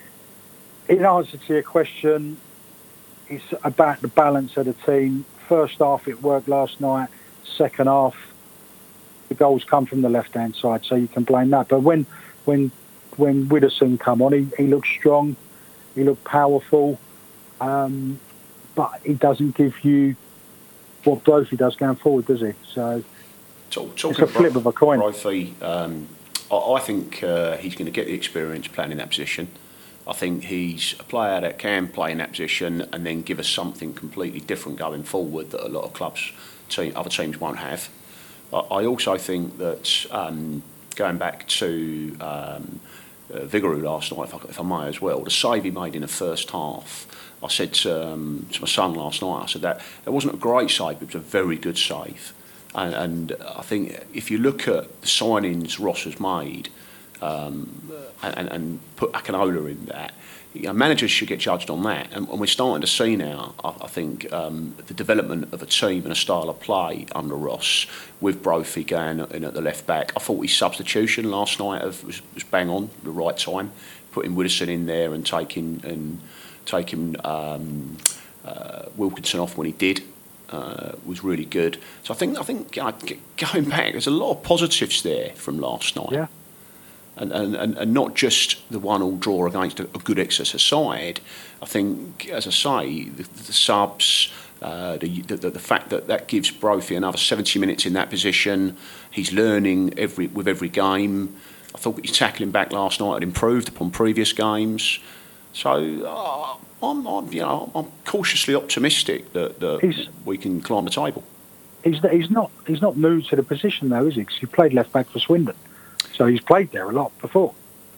in answer to your question, it's about the balance of the team. First half it worked last night. Second half, the goals come from the left-hand side, so you can blame that. But when when when Widdowson come on, he, he looked strong, he looked powerful, um, but he doesn't give you what Brophy does going forward, does he? So Talk, talking it's a flip of a coin. Brophy, um, I, I think uh, he's going to get the experience playing in that position. I think he's a player that can play in that position and then give us something completely different going forward that a lot of clubs, team, other teams won't have. I also think that um, going back to um, uh, Vigouroux last night, if I, if I may as well, the save he made in the first half, I said to, um, to my son last night, I said that it wasn't a great save, but it was a very good save. And, and I think if you look at the signings Ross has made um, and, and put Akinola in that, you know, managers should get judged on that, and, and we're starting to see now, I, I think, um, the development of a team and a style of play under Ross, with Brophy going in at the left back. I thought his substitution last night of, was, was bang on, the right time, putting Widdowson in there and taking and taking um, uh, Wilkinson off when he did uh, was really good. So I think I think you know, going back, there's a lot of positives there from last night. Yeah. And, and, and not just the one-all draw against a, a good Exeter side. I think, as I say, the, the subs, uh, the, the the fact that that gives Brophy another seventy minutes in that position. He's learning every with every game. I thought his tackling back last night had improved upon previous games. So uh, I'm, I'm, you know, I'm cautiously optimistic that, that we can climb the table. He's he's not he's not new to the position though, is he? Because he played left back for Swindon. So he's played there a lot before.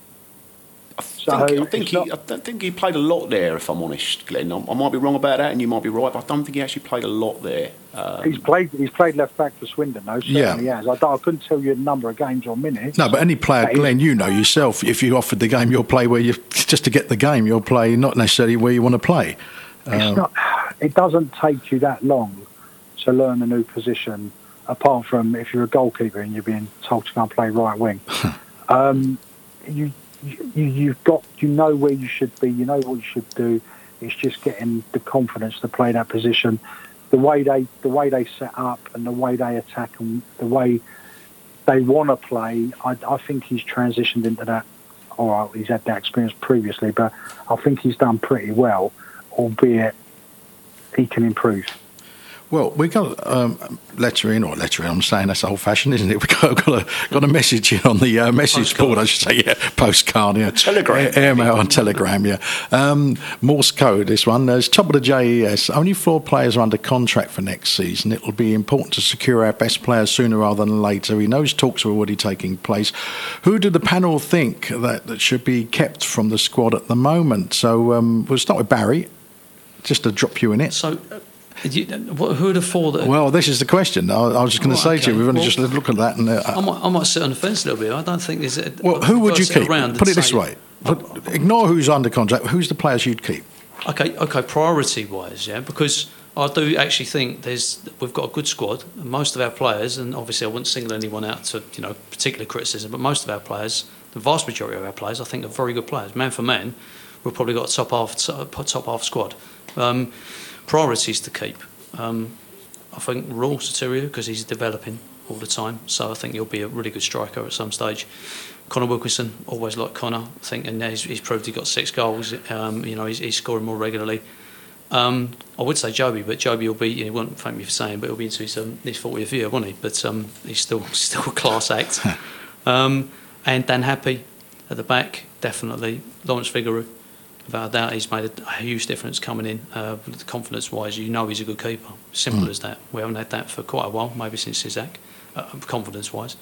I think, so I, think he, not... I don't think he played a lot there, if I'm honest, Glenn. I, I might be wrong about that, and you might be right, but I don't think he actually played a lot there. Um, he's played He's played left back for Swindon, though. Certainly yeah. he has. I, I couldn't tell you the number of games or minutes. No, but any player, but Glenn, you know yourself, if you offered the game, you'll play where you just to get the game. You'll play not necessarily where you want to play. Um, it's not, it doesn't take you that long to learn a new position. Apart from if you're a goalkeeper and you're being told to go and play right wing, um, you, you you've got you know where you should be, you know what you should do. It's just getting the confidence to play that position. The way they the way they set up and the way they attack and the way they want to play, I, I think he's transitioned into that. All right, he's had that experience previously, but I think he's done pretty well, albeit he can improve. Well, we got um, letter in, or letter in, I'm saying that's old-fashioned, isn't it? We've got, got, a, got a message in on the uh, message board, I should say, yeah, postcard, yeah. Telegram. Airmail on Telegram, yeah. Um, Morse code, this one. There's top of the J E S. Only four players are under contract for next season. It will be important to secure our best players sooner rather than later. He knows talks are already taking place. Who do the panel think that, that should be kept from the squad at the moment? So um, we'll start with Barry, just to drop you in it. So... Uh, You, what, who are the four that... Well, this is the question. I, I was just going to oh, say okay. to you, we've only well, just looked at that. And uh, I, might, I might sit on the fence a little bit. I don't think there's... A, well, who would you keep? Put it this say, way. Put, ignore who's under contract. Who's the players you'd keep? Okay, okay. Priority-wise, yeah, because I do actually think there's we've got a good squad. And most of our players, and obviously I wouldn't single anyone out to you know particular criticism, but most of our players, the vast majority of our players, I think are very good players. Man for man, we've probably got a top half top half squad. Um, priorities to keep. Um, I think Raw Soterio, because he's developing all the time. So I think he'll be a really good striker at some stage. Connor Wilkinson, always like Connor. I think, and he's, he's proved he got six goals. Um, you know, he's, he's scoring more regularly. Um, I would say Joby, but Joby will be, you know, he won't thank me for saying, but he'll be into his, um, his fortieth year, won't he? But um, he's still still a class act. um, and Dan Happy at the back, definitely. Lawrence Figueroa, without a doubt, he's made a, a huge difference coming in. Uh, confidence-wise, you know he's a good keeper. Simple mm. as that. We haven't had that for quite a while, maybe since Isaac, uh, confidence-wise.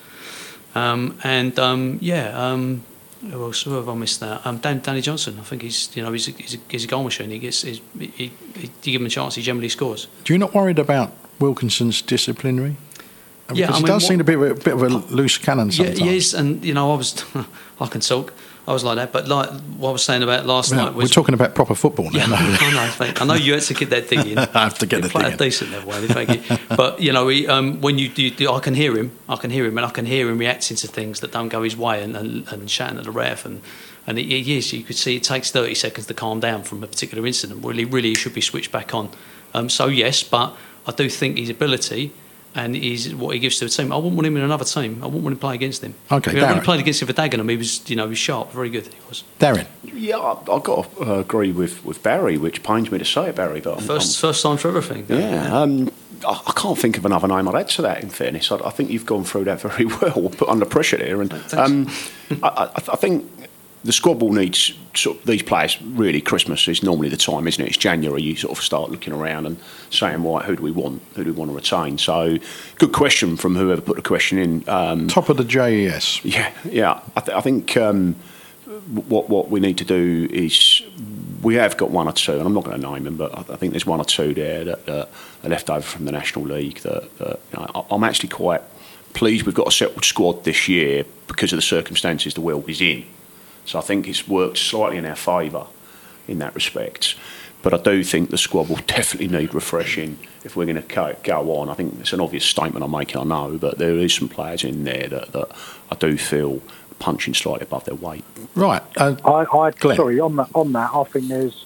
Um, and, um, yeah... Um, Who else? Who have I missed that? Um, Dan, Danny Johnson. I think he's, you know, he's a, he's a, he's a goal machine. He gets, he's, he, he, you give him a chance, he generally scores. Do you not worried about Wilkinson's disciplinary? Because yeah, I he mean, does what, seem to be a bit of a loose cannon sometimes. Yeah, yes, and you know, I was, I can talk. I was like that, but like what I was saying about last yeah, night was we're talking about proper football now. Yeah, I know. Thank, I know you had to get that thing in. I have to get you the play thing a in. decent level, Andy, thank you. But you know, he, um, when you, you, I can hear him. I can hear him, and I can hear him reacting to things that don't go his way, and, and, and shouting at the ref, and and it, yes, you could see it takes thirty seconds to calm down from a particular incident. Really, really, he should be switched back on. Um, so yes, but I do think his ability. And he's what he gives to the team. I wouldn't want him in another team. I wouldn't want to play against him. Okay, I mean, Darren. when he played against him for Dagenham, he was, you know, he was sharp, very good. He was. Darren. Yeah, I- I've got to uh, agree with, with Barry, which pains me to say it, Barry. But I'm, First, I'm, first time for everything. yeah, um, I, I can't think of another name I'd add to that. In fairness, I, I think you've gone through that very well. Put under pressure there, and um, I, I, I think the squad will need sort of these players. Really, Christmas is normally the time, isn't it? It's January. You sort of start looking around and saying, "Right, who do we want? Who do we want to retain?" So, good question from whoever put the question in. Um, Top of the J E S. Yeah, yeah. I, th- I think um, what what we need to do is we have got one or two, and I'm not going to name them, but I, I think there's one or two there that, that are left over from the National League. That, that you know, I, I'm actually quite pleased we've got a settled squad this year because of the circumstances the world is in. So I think it's worked slightly in our favour in that respect. But I do think the squad will definitely need refreshing if we're going to go on. I think it's an obvious statement I'm making, I know, but there is some players in there that, that I do feel punching slightly above their weight. Right. Uh, I, I Glenn. sorry on that. On that, I think there's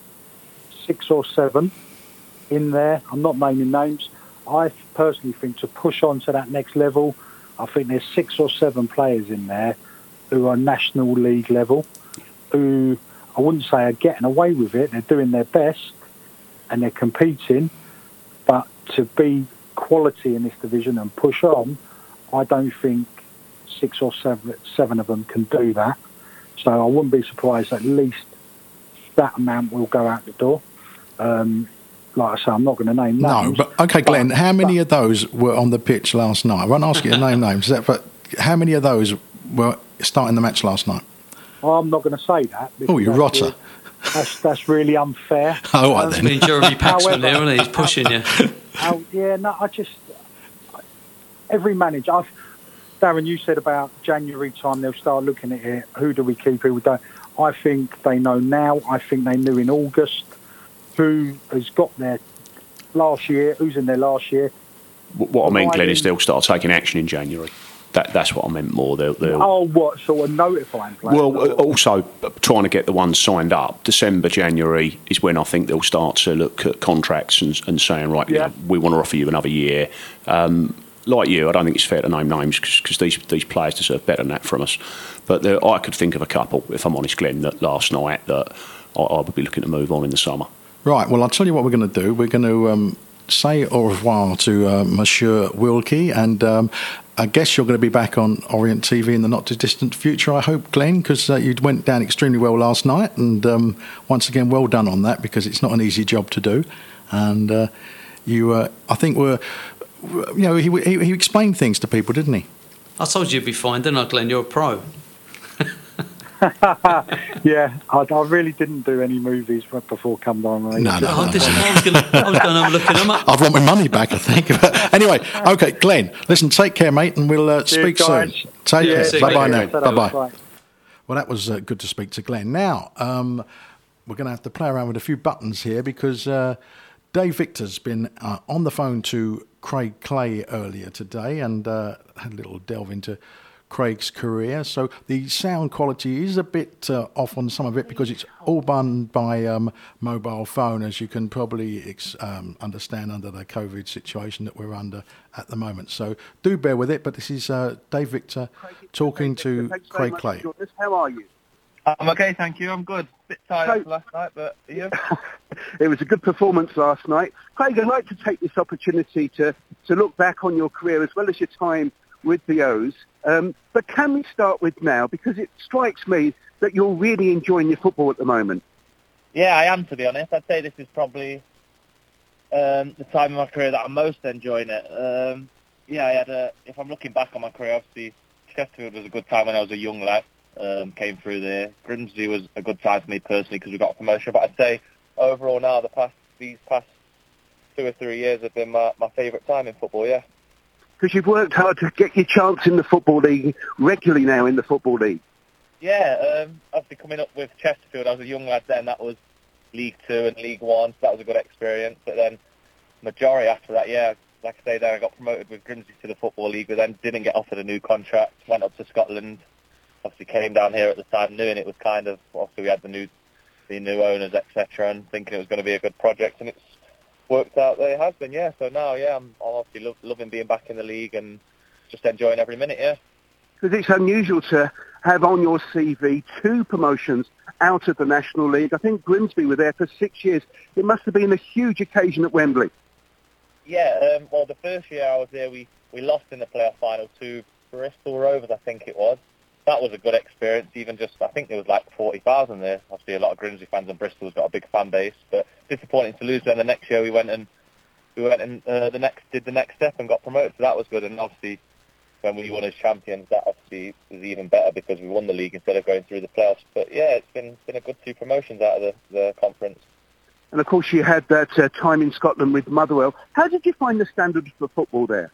six or seven in there. I'm not naming names. I personally think to push on to that next level, I think there's six or seven players in there who are National League level, who I wouldn't say are getting away with it. They're doing their best and they're competing, but to be quality in this division and push on, I don't think six or seven, seven of them can do that. So I wouldn't be surprised at least that amount will go out the door. Um, like I say, I'm not going to name names. No, but okay, Glenn, but, how many but, of those were on the pitch last night? I won't ask you to name names, but how many of those were starting the match last night? I'm not going to say that. Oh, you that's rotter. Really, that's, that's really unfair. Oh, right Um, then. I mean, Jeremy Paxman However- there, isn't he? He's pushing you. Oh, yeah, no, I just... Every manager... I've, Darren, you said about January time they'll start looking at it. Who do we keep, who we don't? I think they know now. I think they knew in August who has got there last year, who's in there last year. What I mean, Glenn, is Providing- they'll start taking action in January. That, that's what I meant more. They'll, they'll, Oh, what, sort of notifying players? Well, or- uh, also uh, trying to get the ones signed up. December, January is when I think they'll start to look at contracts and, and saying, right, Yeah. you know, we want to offer you another year. Um, like you, I don't think it's fair to name names because these these players deserve better than that from us. But there, I could think of a couple, if I'm honest, Glenn, that last night that I, I would be looking to move on in the summer. Right, well, I'll tell you what we're going to do. We're going to um, say au revoir to uh, Monsieur Wilkie, and um, I guess you're going to be back on Orient T V in the not-too-distant future, I hope, Glenn, because uh, you went down extremely well last night, and um, once again, well done on that, because it's not an easy job to do. And uh, you, uh, I think, were, you know, he, he, he explained things to people, didn't he? I told you you'd be fine, didn't I, Glenn? You're a pro. Yeah, I, I really didn't do any movies before Come Down. No, no, Oh, no, this- no. I was going to have a look at them up. I'd want my money back, I think. But anyway, okay, Glenn, listen, take care, mate, and we'll uh, Cheers, speak guys. soon. Take Yeah, care. see you Bye-bye later. now. Bye-bye. Bye. Well, that was uh, good to speak to Glenn. Now, um, we're going to have to play around with a few buttons here because uh, Dave Victor's been uh, on the phone to Craig Clay earlier today and uh, had a little delve into Craig's career. So the sound quality is a bit uh, off on some of it because it's all done by um, mobile phone, as you can probably ex- um, understand under the COVID situation that we're under at the moment. So do bear with it. But this is uh, Dave Victor talking to Craig Clay. How are you? I'm okay, thank you. I'm good. Bit tired so, last night, but are you? It was a good performance last night. Craig, I'd like to take this opportunity to, to look back on your career as well as your time with the O's. Um, but can we start with now? Because it strikes me that you're really enjoying your football at the moment. Yeah, I am, to be honest. I'd say this is probably um, the time of my career that I'm most enjoying it. Um, yeah, I had a, if I'm looking back on my career, obviously Chesterfield was a good time when I was a young lad. Um, came through there. Grimsby was a good time for me personally because we got a promotion. But I'd say overall now, the past these past two or three years have been my, my favourite time in football, yeah. Because you've worked hard to get your chance in the Football League regularly now in the Football League. Yeah, um, obviously coming up with Chesterfield, I was a young lad then. That was League Two and League One, so that was a good experience. But then majority after that, yeah, like I say, then I got promoted with Grimsby to the Football League, but then didn't get offered a new contract. Went up to Scotland. Obviously came down here at the time, knowing it was kind of, obviously we had the new the new owners, et cetera, and thinking it was going to be a good project, and it's worked out that it has been, yeah. So now, yeah, I'm, I'm obviously lo- loving being back in the league and just enjoying every minute, yeah. Because it's unusual to have on your C V two promotions out of the National League. I think Grimsby were there for six years. It must have been a huge occasion at Wembley. Yeah, um, well, the first year I was there, we, we lost in the playoff final to Bristol Rovers, I think it was. That was a good experience, even just, I think there was like forty thousand there. Obviously a lot of Grimsby fans, and Bristol's got a big fan base, but disappointing to lose. Then the next year we went and we went and uh, the next did the next step and got promoted, so that was good. And obviously when we won as champions, that obviously was even better because we won the league instead of going through the playoffs. But yeah, it's been been a good two promotions out of the, the conference. And of course you had that uh, time in Scotland with Motherwell. How did you find the standards for football there?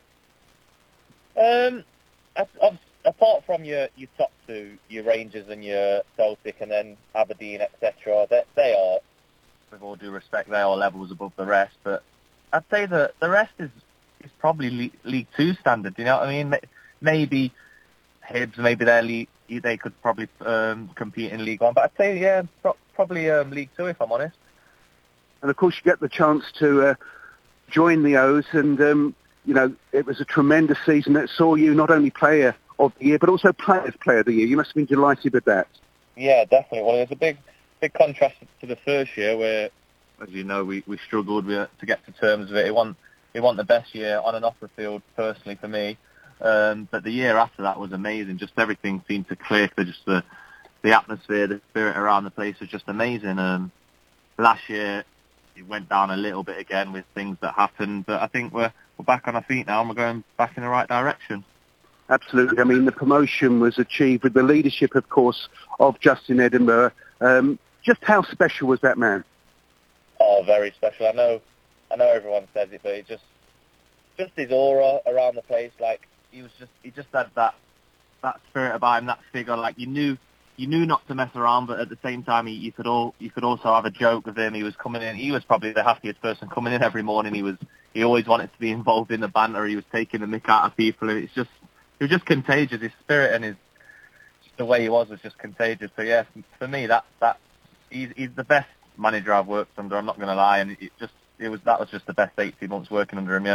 Um, I've, apart from your, your top two, your Rangers and your Celtic and then Aberdeen, et cetera, they, they are, with all due respect, they are levels above the rest. But I'd say that the rest is, is probably League, League Two standard, you know what I mean? Maybe Hibs, maybe they're league, they could probably um, compete in League One. But I'd say, yeah, pro- probably um, League Two, if I'm honest. And of course you get the chance to uh, join the O's, and, um, you know, it was a tremendous season that saw you not only player of the year, but also Players Player of the Year. You must have been delighted with that. Yeah, definitely. Well, there's a big, big contrast to the first year, where, as you know, we, we struggled with, to get to terms with it. It wasn't, it wasn't the best year on and off the field, personally for me. Um, but the year after that was amazing. Just everything seemed to click. The, just the, the atmosphere, the spirit around the place was just amazing. Um, last year it went down a little bit again with things that happened, but I think we're we're back on our feet now and we're going back in the right direction. Absolutely. I mean, the promotion was achieved with the leadership, of course, of Justin Edinburgh. Um, just how special was that man? Oh, very special. I know, I know everyone says it, but it just, just his aura around the place. Like he was just, he just had that, that spirit about him, that figure. Like you knew, you knew not to mess around, but at the same time, he, you could all, you could also have a joke with him. He was coming in. He was probably the happiest person coming in every morning. He was, he always wanted to be involved in the banter. He was taking the mick out of people. It's just. He was just contagious. His spirit and his the way he was was just contagious. So yeah, for me, that that he's he's the best manager I've worked under. I'm not going to lie, and it just it was that was just the best eighteen months working under him. Yeah.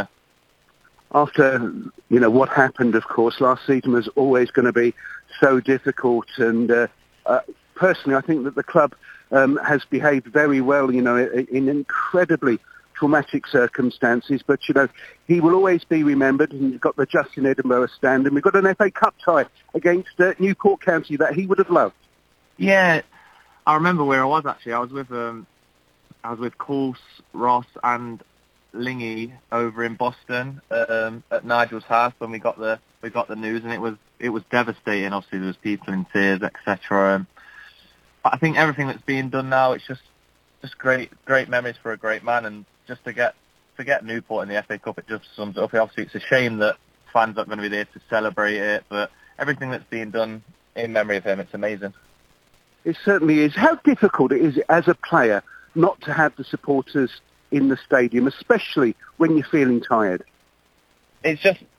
After you know what happened, of course, last season was always going to be so difficult. And uh, uh, personally, I think that the club um, has behaved very well. You know, in incredibly traumatic circumstances, but you know he will always be remembered. And you've got the Justin Edinburgh stand, and we've got an F A Cup tie against uh, Newport County that he would have loved. Yeah, I remember where I was actually. I was with um, I was with Course, Ross, and Lingy over in Boston um, at Nigel's house when we got the we got the news, and it was it was devastating. Obviously, there was people in tears, et cetera. Um, but I think everything that's being done now, it's just just great great memories for a great man, and just to get to get Newport in the F A Cup, it just sums it up. Obviously, it's a shame that fans aren't going to be there to celebrate it, but everything that's being done in memory of him, it's amazing. It certainly is. How difficult it is as a player not to have the supporters in the stadium, especially when you're feeling tired? It's just,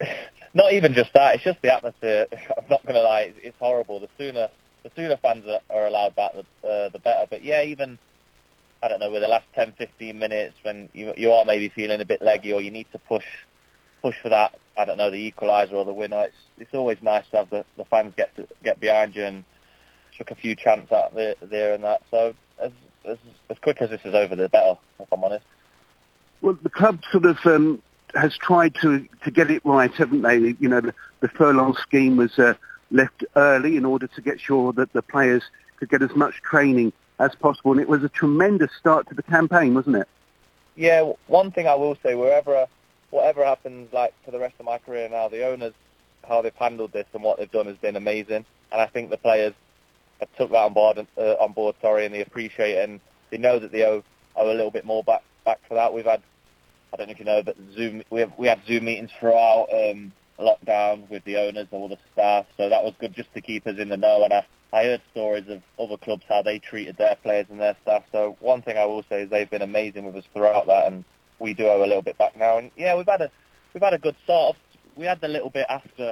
not even just that. It's just the atmosphere. I'm not going to lie, it's, it's horrible. The sooner the sooner fans are, are allowed back, the, uh, the better. But yeah, even I don't know, with the last ten, fifteen minutes when you you are maybe feeling a bit leggy or you need to push push for that, I don't know, the equaliser or the winner. It's it's always nice to have the, the fans get to, get behind you and chuck a few chants out there, there and that. So as, as as quick as this is over, the better, if I'm honest. Well, the club sort of um, has tried to, to get it right, haven't they? You know, the, the furlong scheme was uh, left early in order to get sure that the players could get as much training as possible, and it was a tremendous start to the campaign, wasn't it? Yeah, one thing I will say, wherever, whatever happens, like for the rest of my career now, the owners, how they've handled this and what they've done has been amazing, and I think the players have took that on board, uh, on board, sorry, and they appreciate it, and they know that they owe, owe a little bit more back back for that. We've had, I don't know if you know, but Zoom, we have, we had Zoom meetings throughout um, lockdown with the owners, all the staff, so that was good just to keep us in the know, and I, I heard stories of other clubs, how they treated their players and their staff. So one thing I will say is they've been amazing with us throughout that, and we do owe a little bit back now. And yeah, we've had a we've had a good start. We had the little bit after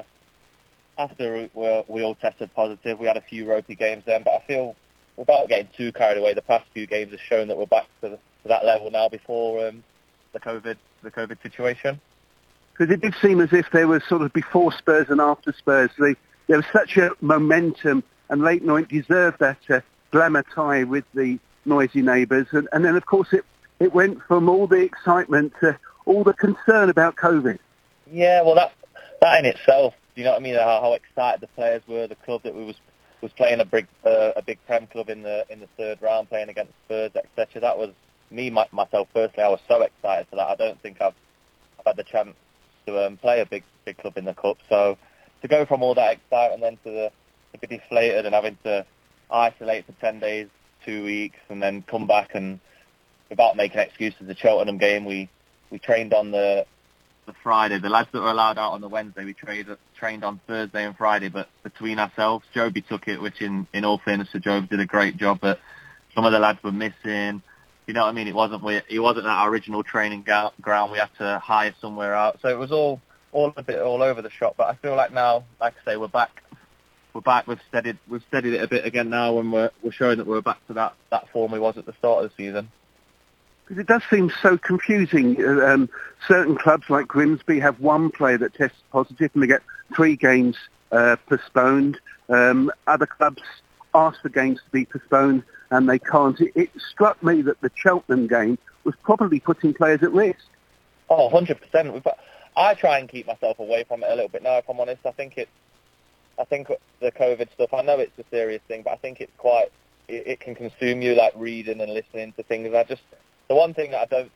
after we, we all tested positive. We had a few ropey games then, but I feel without getting too carried away, the past few games have shown that we're back to, the, to that level now before um, the COVID the COVID situation. Because it did seem as if there was sort of before Spurs and after Spurs. They, there was such a momentum. And Leyton Orient deserved that uh, glamour tie with the noisy neighbours. And, and then, of course, it, it went from all the excitement to all the concern about COVID. Yeah, well, that that in itself, you know what I mean, how, how excited the players were, the club that we was was playing a big uh, a big Prem club in the in the third round, playing against Spurs, et cetera. That was, me, my, myself personally, I was so excited for that. I don't think I've, I've had the chance to um, play a big big club in the Cup. So to go from all that excitement then to the be deflated and having to isolate for ten days, two weeks, and then come back and without making excuses, the Cheltenham game, we, we trained on the the Friday. The lads that were allowed out on the Wednesday, we trained, trained on Thursday and Friday, but between ourselves, Joby took it, which in, in all fairness to Joby did a great job, but some of the lads were missing. You know what I mean? It wasn't we, it wasn't at our original training ga- ground. We had to hire somewhere out. So it was all, all a bit all over the shop, but I feel like now, like I say, we're back We're back. We've steadied. We've steadied it a bit again now, and we're we're showing that we're back to that, that form we was at the start of the season. Because it does seem so confusing. Uh, um, certain clubs like Grimsby have one player that tests positive, and they get three games uh, postponed. Um, other clubs ask for games to be postponed, and they can't. It, it struck me that the Cheltenham game was probably putting players at risk. Oh, one hundred percent. We've got, I try and keep myself away from it a little bit now. If I'm honest, I think it's. I think the COVID stuff, I know it's a serious thing, but I think it's quite, it, it can consume you, like reading and listening to things. I just, the one thing that I don't,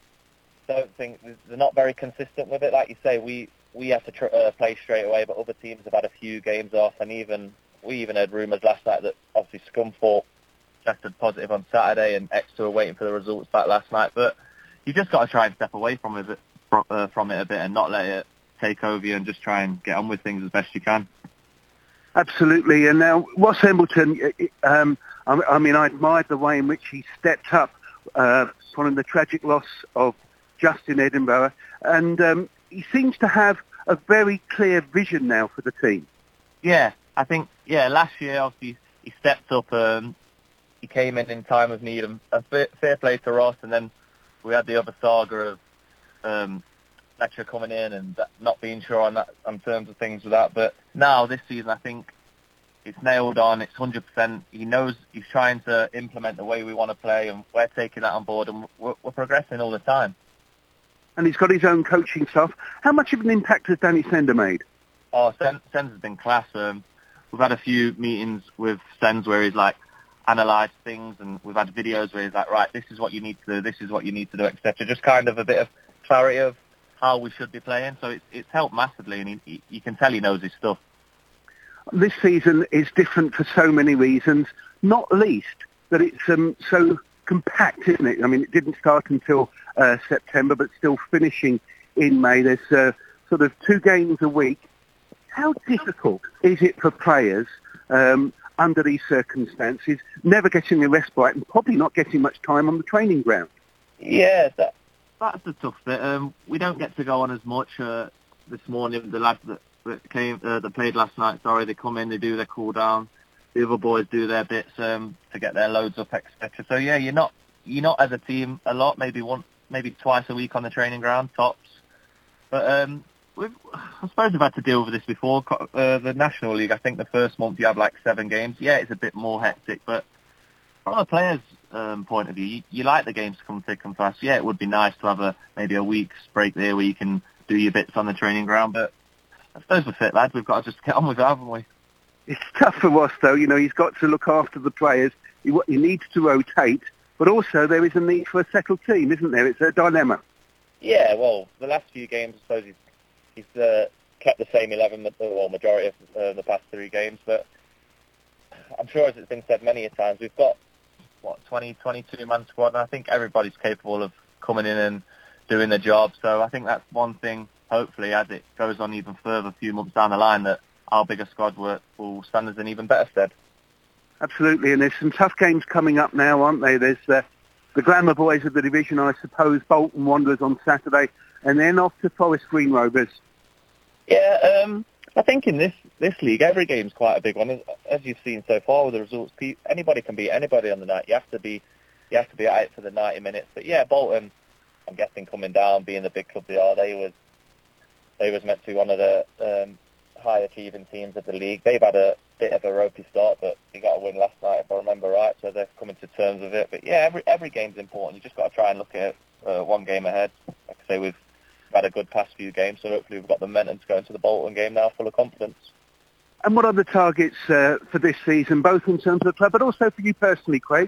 don't think, they're not very consistent with it. Like you say, we, we have to tr- uh, play straight away, but other teams have had a few games off, and even, we even heard rumours last night that obviously Scunthorpe tested positive on Saturday, and Exeter were waiting for the results back last night. But you've just got to try and step away from it, uh, from it a bit and not let it take over you, and just try and get on with things as best you can. Absolutely. And now, Ross Embleton, um, I, I mean, I admired the way in which he stepped up uh, following the tragic loss of Justin Edinburgh. And um, he seems to have a very clear vision now for the team. Yeah, I think, yeah, last year, obviously, he stepped up. Um, he came in in time of need. And a fair, fair play to Ross. And then we had the other saga of um, Fletcher coming in and not being sure on that, on terms of things with that. But now this season, I think it's nailed on. It's one hundred percent. He knows he's trying to implement the way we want to play, and we're taking that on board, and we're, we're progressing all the time. And he's got his own coaching staff. How much of an impact has Danny Sender made? Oh, Sens has been class. Um, we've had a few meetings with Sens where he's like analysed things, and we've had videos where he's like, right, this is what you need to do, this is what you need to do, et cetera. Just kind of a bit of clarity of how we should be playing. So it's, it's helped massively, and he, he, you can tell he knows his stuff. This season is different for so many reasons, not least that it's um, so compact, isn't it? I mean, it didn't start until uh, September, but still finishing in May. There's uh, sort of two games a week. How difficult is it for players um, under these circumstances, never getting a respite and probably not getting much time on the training ground? Yeah, that, that's the tough bit. Um, we don't get to go on as much. Uh, this morning, the lads that, that came uh, that played last night, sorry, they come in, they do their cool down. The other boys do their bits um, to get their loads up, et cetera. So yeah, you're not you're not as a team a lot, maybe one, maybe twice a week on the training ground tops. But um, we've, I suppose we've had to deal with this before. Uh, the National League, I think the first month you have like seven games. Yeah, it's a bit more hectic, but from a player's um, point of view, you, you like the games to come thick and fast. Yeah, it would be nice to have a maybe a week's break there where you can do your bits on the training ground. But I suppose we're fit, lads. We've got to just get on with it, haven't we? It's tough for Ross, though. You know, he's got to look after the players. He, he needs to rotate, but also there is a need for a settled team, isn't there? It's a dilemma. Yeah, well, the last few games, I suppose he's, he's uh, kept the same eleven, well, majority of uh, the past three games, but I'm sure, as it's been said many a times, we've got, what, twenty, twenty-two man squad, and I think everybody's capable of coming in and doing the job, so I think that's one thing, hopefully, as it goes on even further, a few months down the line, that our bigger squad will, will stand us in even better stead. Absolutely, and there's some tough games coming up now, aren't they? There's uh, the glamour boys of the division, I suppose, Bolton Wanderers on Saturday, and then off to Forest Green Rovers. Yeah, um, I think in this, this league, every game's quite a big one. As, as you've seen so far with the results, anybody can beat anybody on the night. You have to be, you have to be at it for the ninety minutes. But yeah, Bolton, I'm guessing coming down, being the big club they are, they was, they was meant to be one of the um, high achieving teams of the league. They've had a bit of a ropey start, but they got a win last night, if I remember right. So they're coming to terms with it. But yeah, every every game's important. You just got to try and look at it uh, one game ahead. Like I say, we've had a good past few games, so hopefully we've got the momentum to go into the Bolton game now full of confidence. And what are the targets uh, for this season, both in terms of the club, but also for you personally, Craig?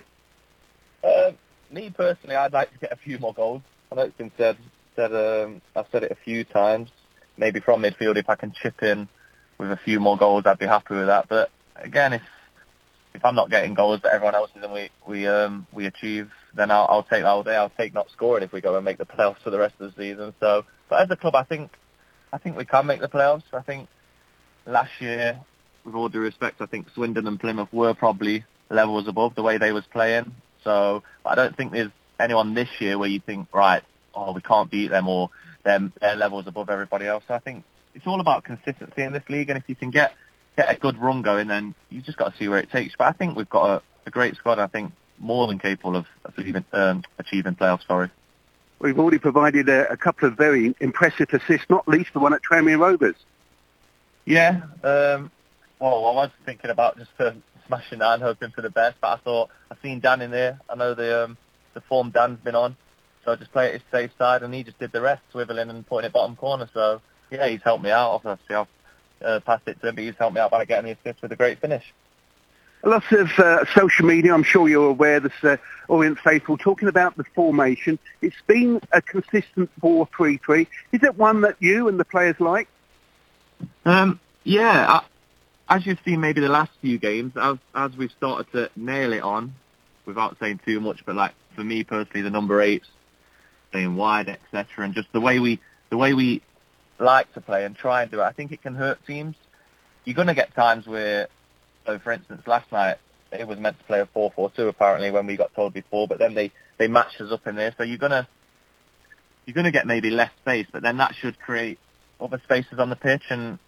Uh, me personally, I'd like to get a few more goals. I know it's been said, said um, I've said it a few times. Maybe from midfield, if I can chip in with a few more goals, I'd be happy with that. But again, if if I'm not getting goals that everyone else is and we we um we achieve, then I'll, I'll take that all day. I'll take not scoring if we go and make the playoffs for the rest of the season. So, but as a club, I think I think we can make the playoffs. I think last year, with all due respect, I think Swindon and Plymouth were probably levels above the way they was playing. So, but I don't think there's anyone this year where you think, right, oh, we can't beat them, or their their levels above everybody else. So I think it's all about consistency in this league, and if you can get get a good run going, then you just got to see where it takes. But I think we've got a, a great squad. I think more than capable of achieving, um, achieving playoffs. Sorry. We've already provided a, a couple of very impressive assists, not least the one at Tranmere Rovers. Yeah. Um, well, I was thinking about just uh, smashing that and hoping for the best, but I thought I've seen Dan in there. I know the um, the form Dan's been on, so I just play it his safe side, and he just did the rest, swiveling and putting it bottom corner. So yeah, he's helped me out. Obviously, I've uh, passed it to him, but he's helped me out by getting the assist with a great finish. Lots of uh, social media, I'm sure you're aware, this uh, Orient Faithful, talking about the formation. It's been a consistent four three three. Is it one that you and the players like? Um, yeah, I, as you've seen maybe the last few games, as, as we've started to nail it on, without saying too much, but like for me personally, the number eights, playing wide, et cetera, and just the way we the way we like to play and try and do it, I think it can hurt teams. You're going to get times where, so for instance, last night it was meant to play a four four two apparently when we got told before, but then they, they matched us up in there. So you're gonna you're gonna get maybe less space, but then that should create other spaces on the pitch. And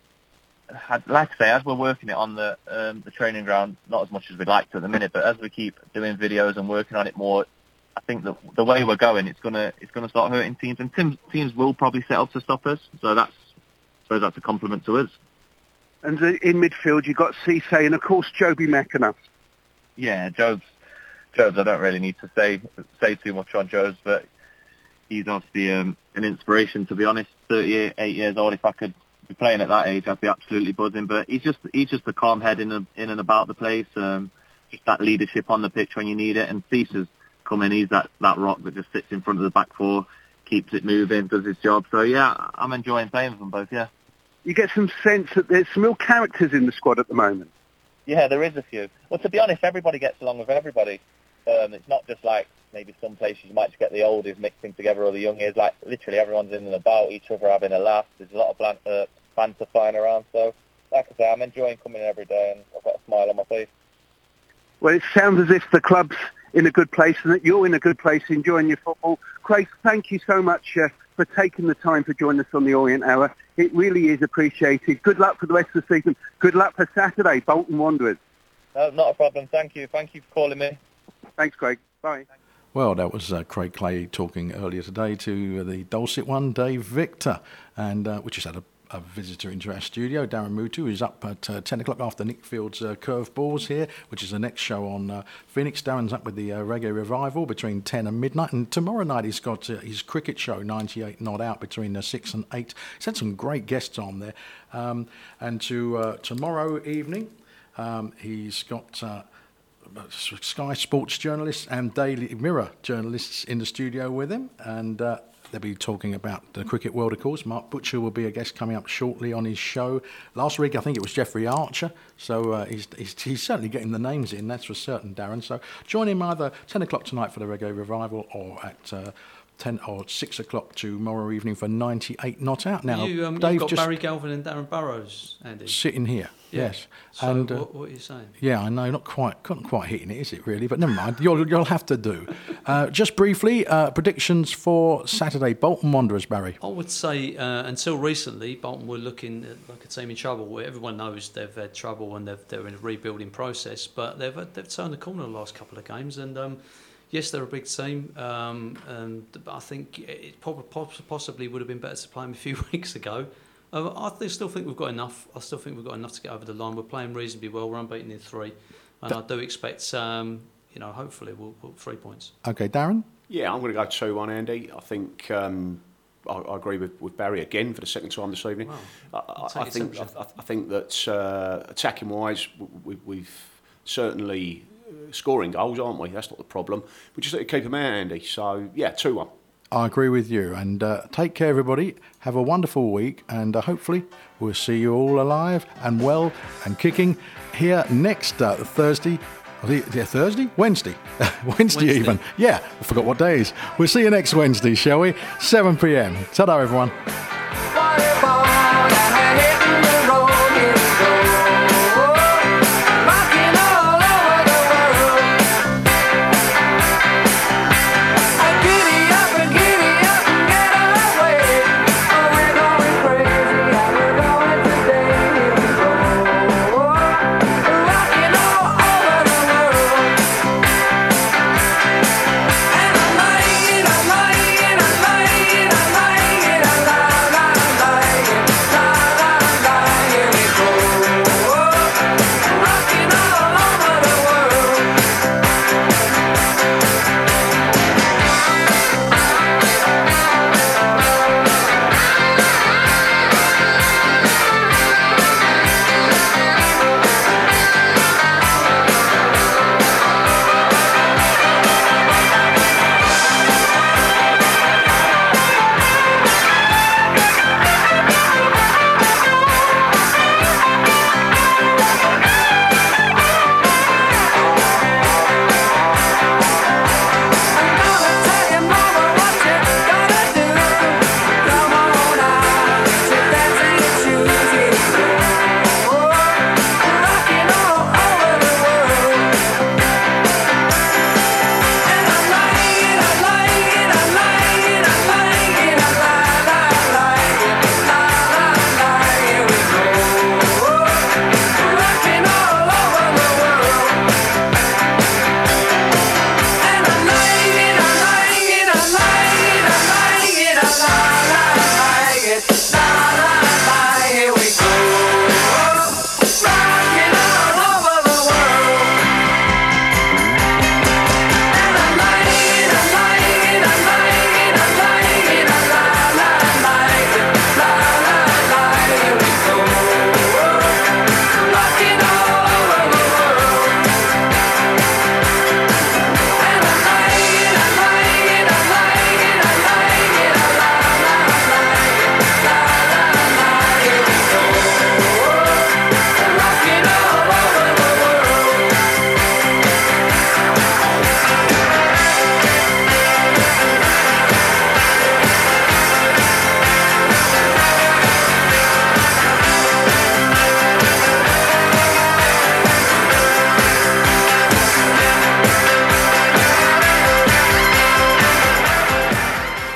like I say, as we're working it on the um, the training ground, not as much as we'd like to at the minute, but as we keep doing videos and working on it more, I think that the way we're going, it's gonna it's gonna start hurting teams, and teams teams will probably set up to stop us. So that's I suppose that's a compliment to us. And uh, in midfield, you've got Cisse and, of course, Joby McAnuff. Yeah, Jobs. Jobs, I don't really need to say say too much on Jobs, but he's obviously um, an inspiration, to be honest. thirty-eight years old, if I could be playing at that age, I'd be absolutely buzzing. But he's just he's just a calm head in, a, in and about the place, um, just that leadership on the pitch when you need it. And Cisse's come in, he's that, that rock that just sits in front of the back four, keeps it moving, does his job. So, yeah, I'm enjoying playing with them both, yeah. You get some sense that there's some real characters in the squad at the moment. Yeah, there is a few. Well, to be honest, everybody gets along with everybody. Um, it's not just like maybe some places you might just get the oldies mixing together or the youngies. Like, literally everyone's in and about each other, having a laugh. There's a lot of blan- uh, banter flying around. So, like I say, I'm enjoying coming in every day, and I've got a smile on my face. Well, it sounds as if the club's in a good place and that you're in a good place enjoying your football. Craig, thank you so much uh, for taking the time to join us on the Orient Hour. It really is appreciated. Good luck for the rest of the season. Good luck for Saturday, Bolton Wanderers. No, not a problem. Thank you. Thank you for calling me. Thanks, Craig. Bye. Well, that was uh, Craig Clay talking earlier today to uh, the dulcet one, Dave Victor, and uh, we just had a, a visitor into our studio, Darren Mutu, who's up at uh, ten o'clock after Nick Field's uh, Curve Balls here, which is the next show on uh, Phoenix. Darren's up with the uh, Reggae Revival between ten and midnight, and tomorrow night he's got uh, his cricket show, ninety-eight Not Out, between uh, six and eight. He's had some great guests on there. Um, and to uh, tomorrow evening, um, he's got... Uh, Sky Sports journalists and Daily Mirror journalists in the studio with him, and uh, they'll be talking about the cricket world, of course. Mark Butcher will be a guest coming up shortly on his show. Last week, I think it was Jeffrey Archer, so uh, he's, he's, he's certainly getting the names in, that's for certain, Darren. So join him either ten o'clock tonight for the Reggae Revival or at uh, ten or six o'clock tomorrow evening for ninety-eight Not Out. Now, you, um, Dave you've got just Barry Galvin and Darren Burrows, Andy. Sitting here. Yeah. Yes. So and, uh, what, what are you saying? Yeah, I know, not quite, not quite hitting it, is it really? But never mind, you'll, you'll have to do. Uh, just briefly, uh, predictions for Saturday, Bolton Wanderers, Barry. I would say uh, until recently, Bolton were looking like a team in trouble. Where everyone knows they've had trouble and they've, they're in a rebuilding process, but they've they've turned the corner the last couple of games. And um, yes, they're a big team, um, and but I think it probably possibly would have been better to play them a few weeks ago. Uh, I th- still think we've got enough. I still think we've got enough to get over the line. We're playing reasonably well. We're unbeaten in three, and I do expect, um, you know, hopefully we'll put three points. Okay, Darren? Yeah, I'm going to go two one, Andy. I think um, I, I agree with, with Barry again for the second time this evening. Wow. I, I, I think I, I think that uh, attacking wise, we, we've certainly scoring goals, aren't we? That's not the problem. We just have to keep them out, Andy. So yeah, two one. I agree with you. And uh, take care, everybody. Have a wonderful week. And uh, hopefully we'll see you all alive and well and kicking here next uh, Thursday. Yeah, Thursday? Wednesday. Wednesday. Wednesday even. Yeah, I forgot what day it is. We'll see you next Wednesday, shall we? seven p.m. Ta-da, everyone.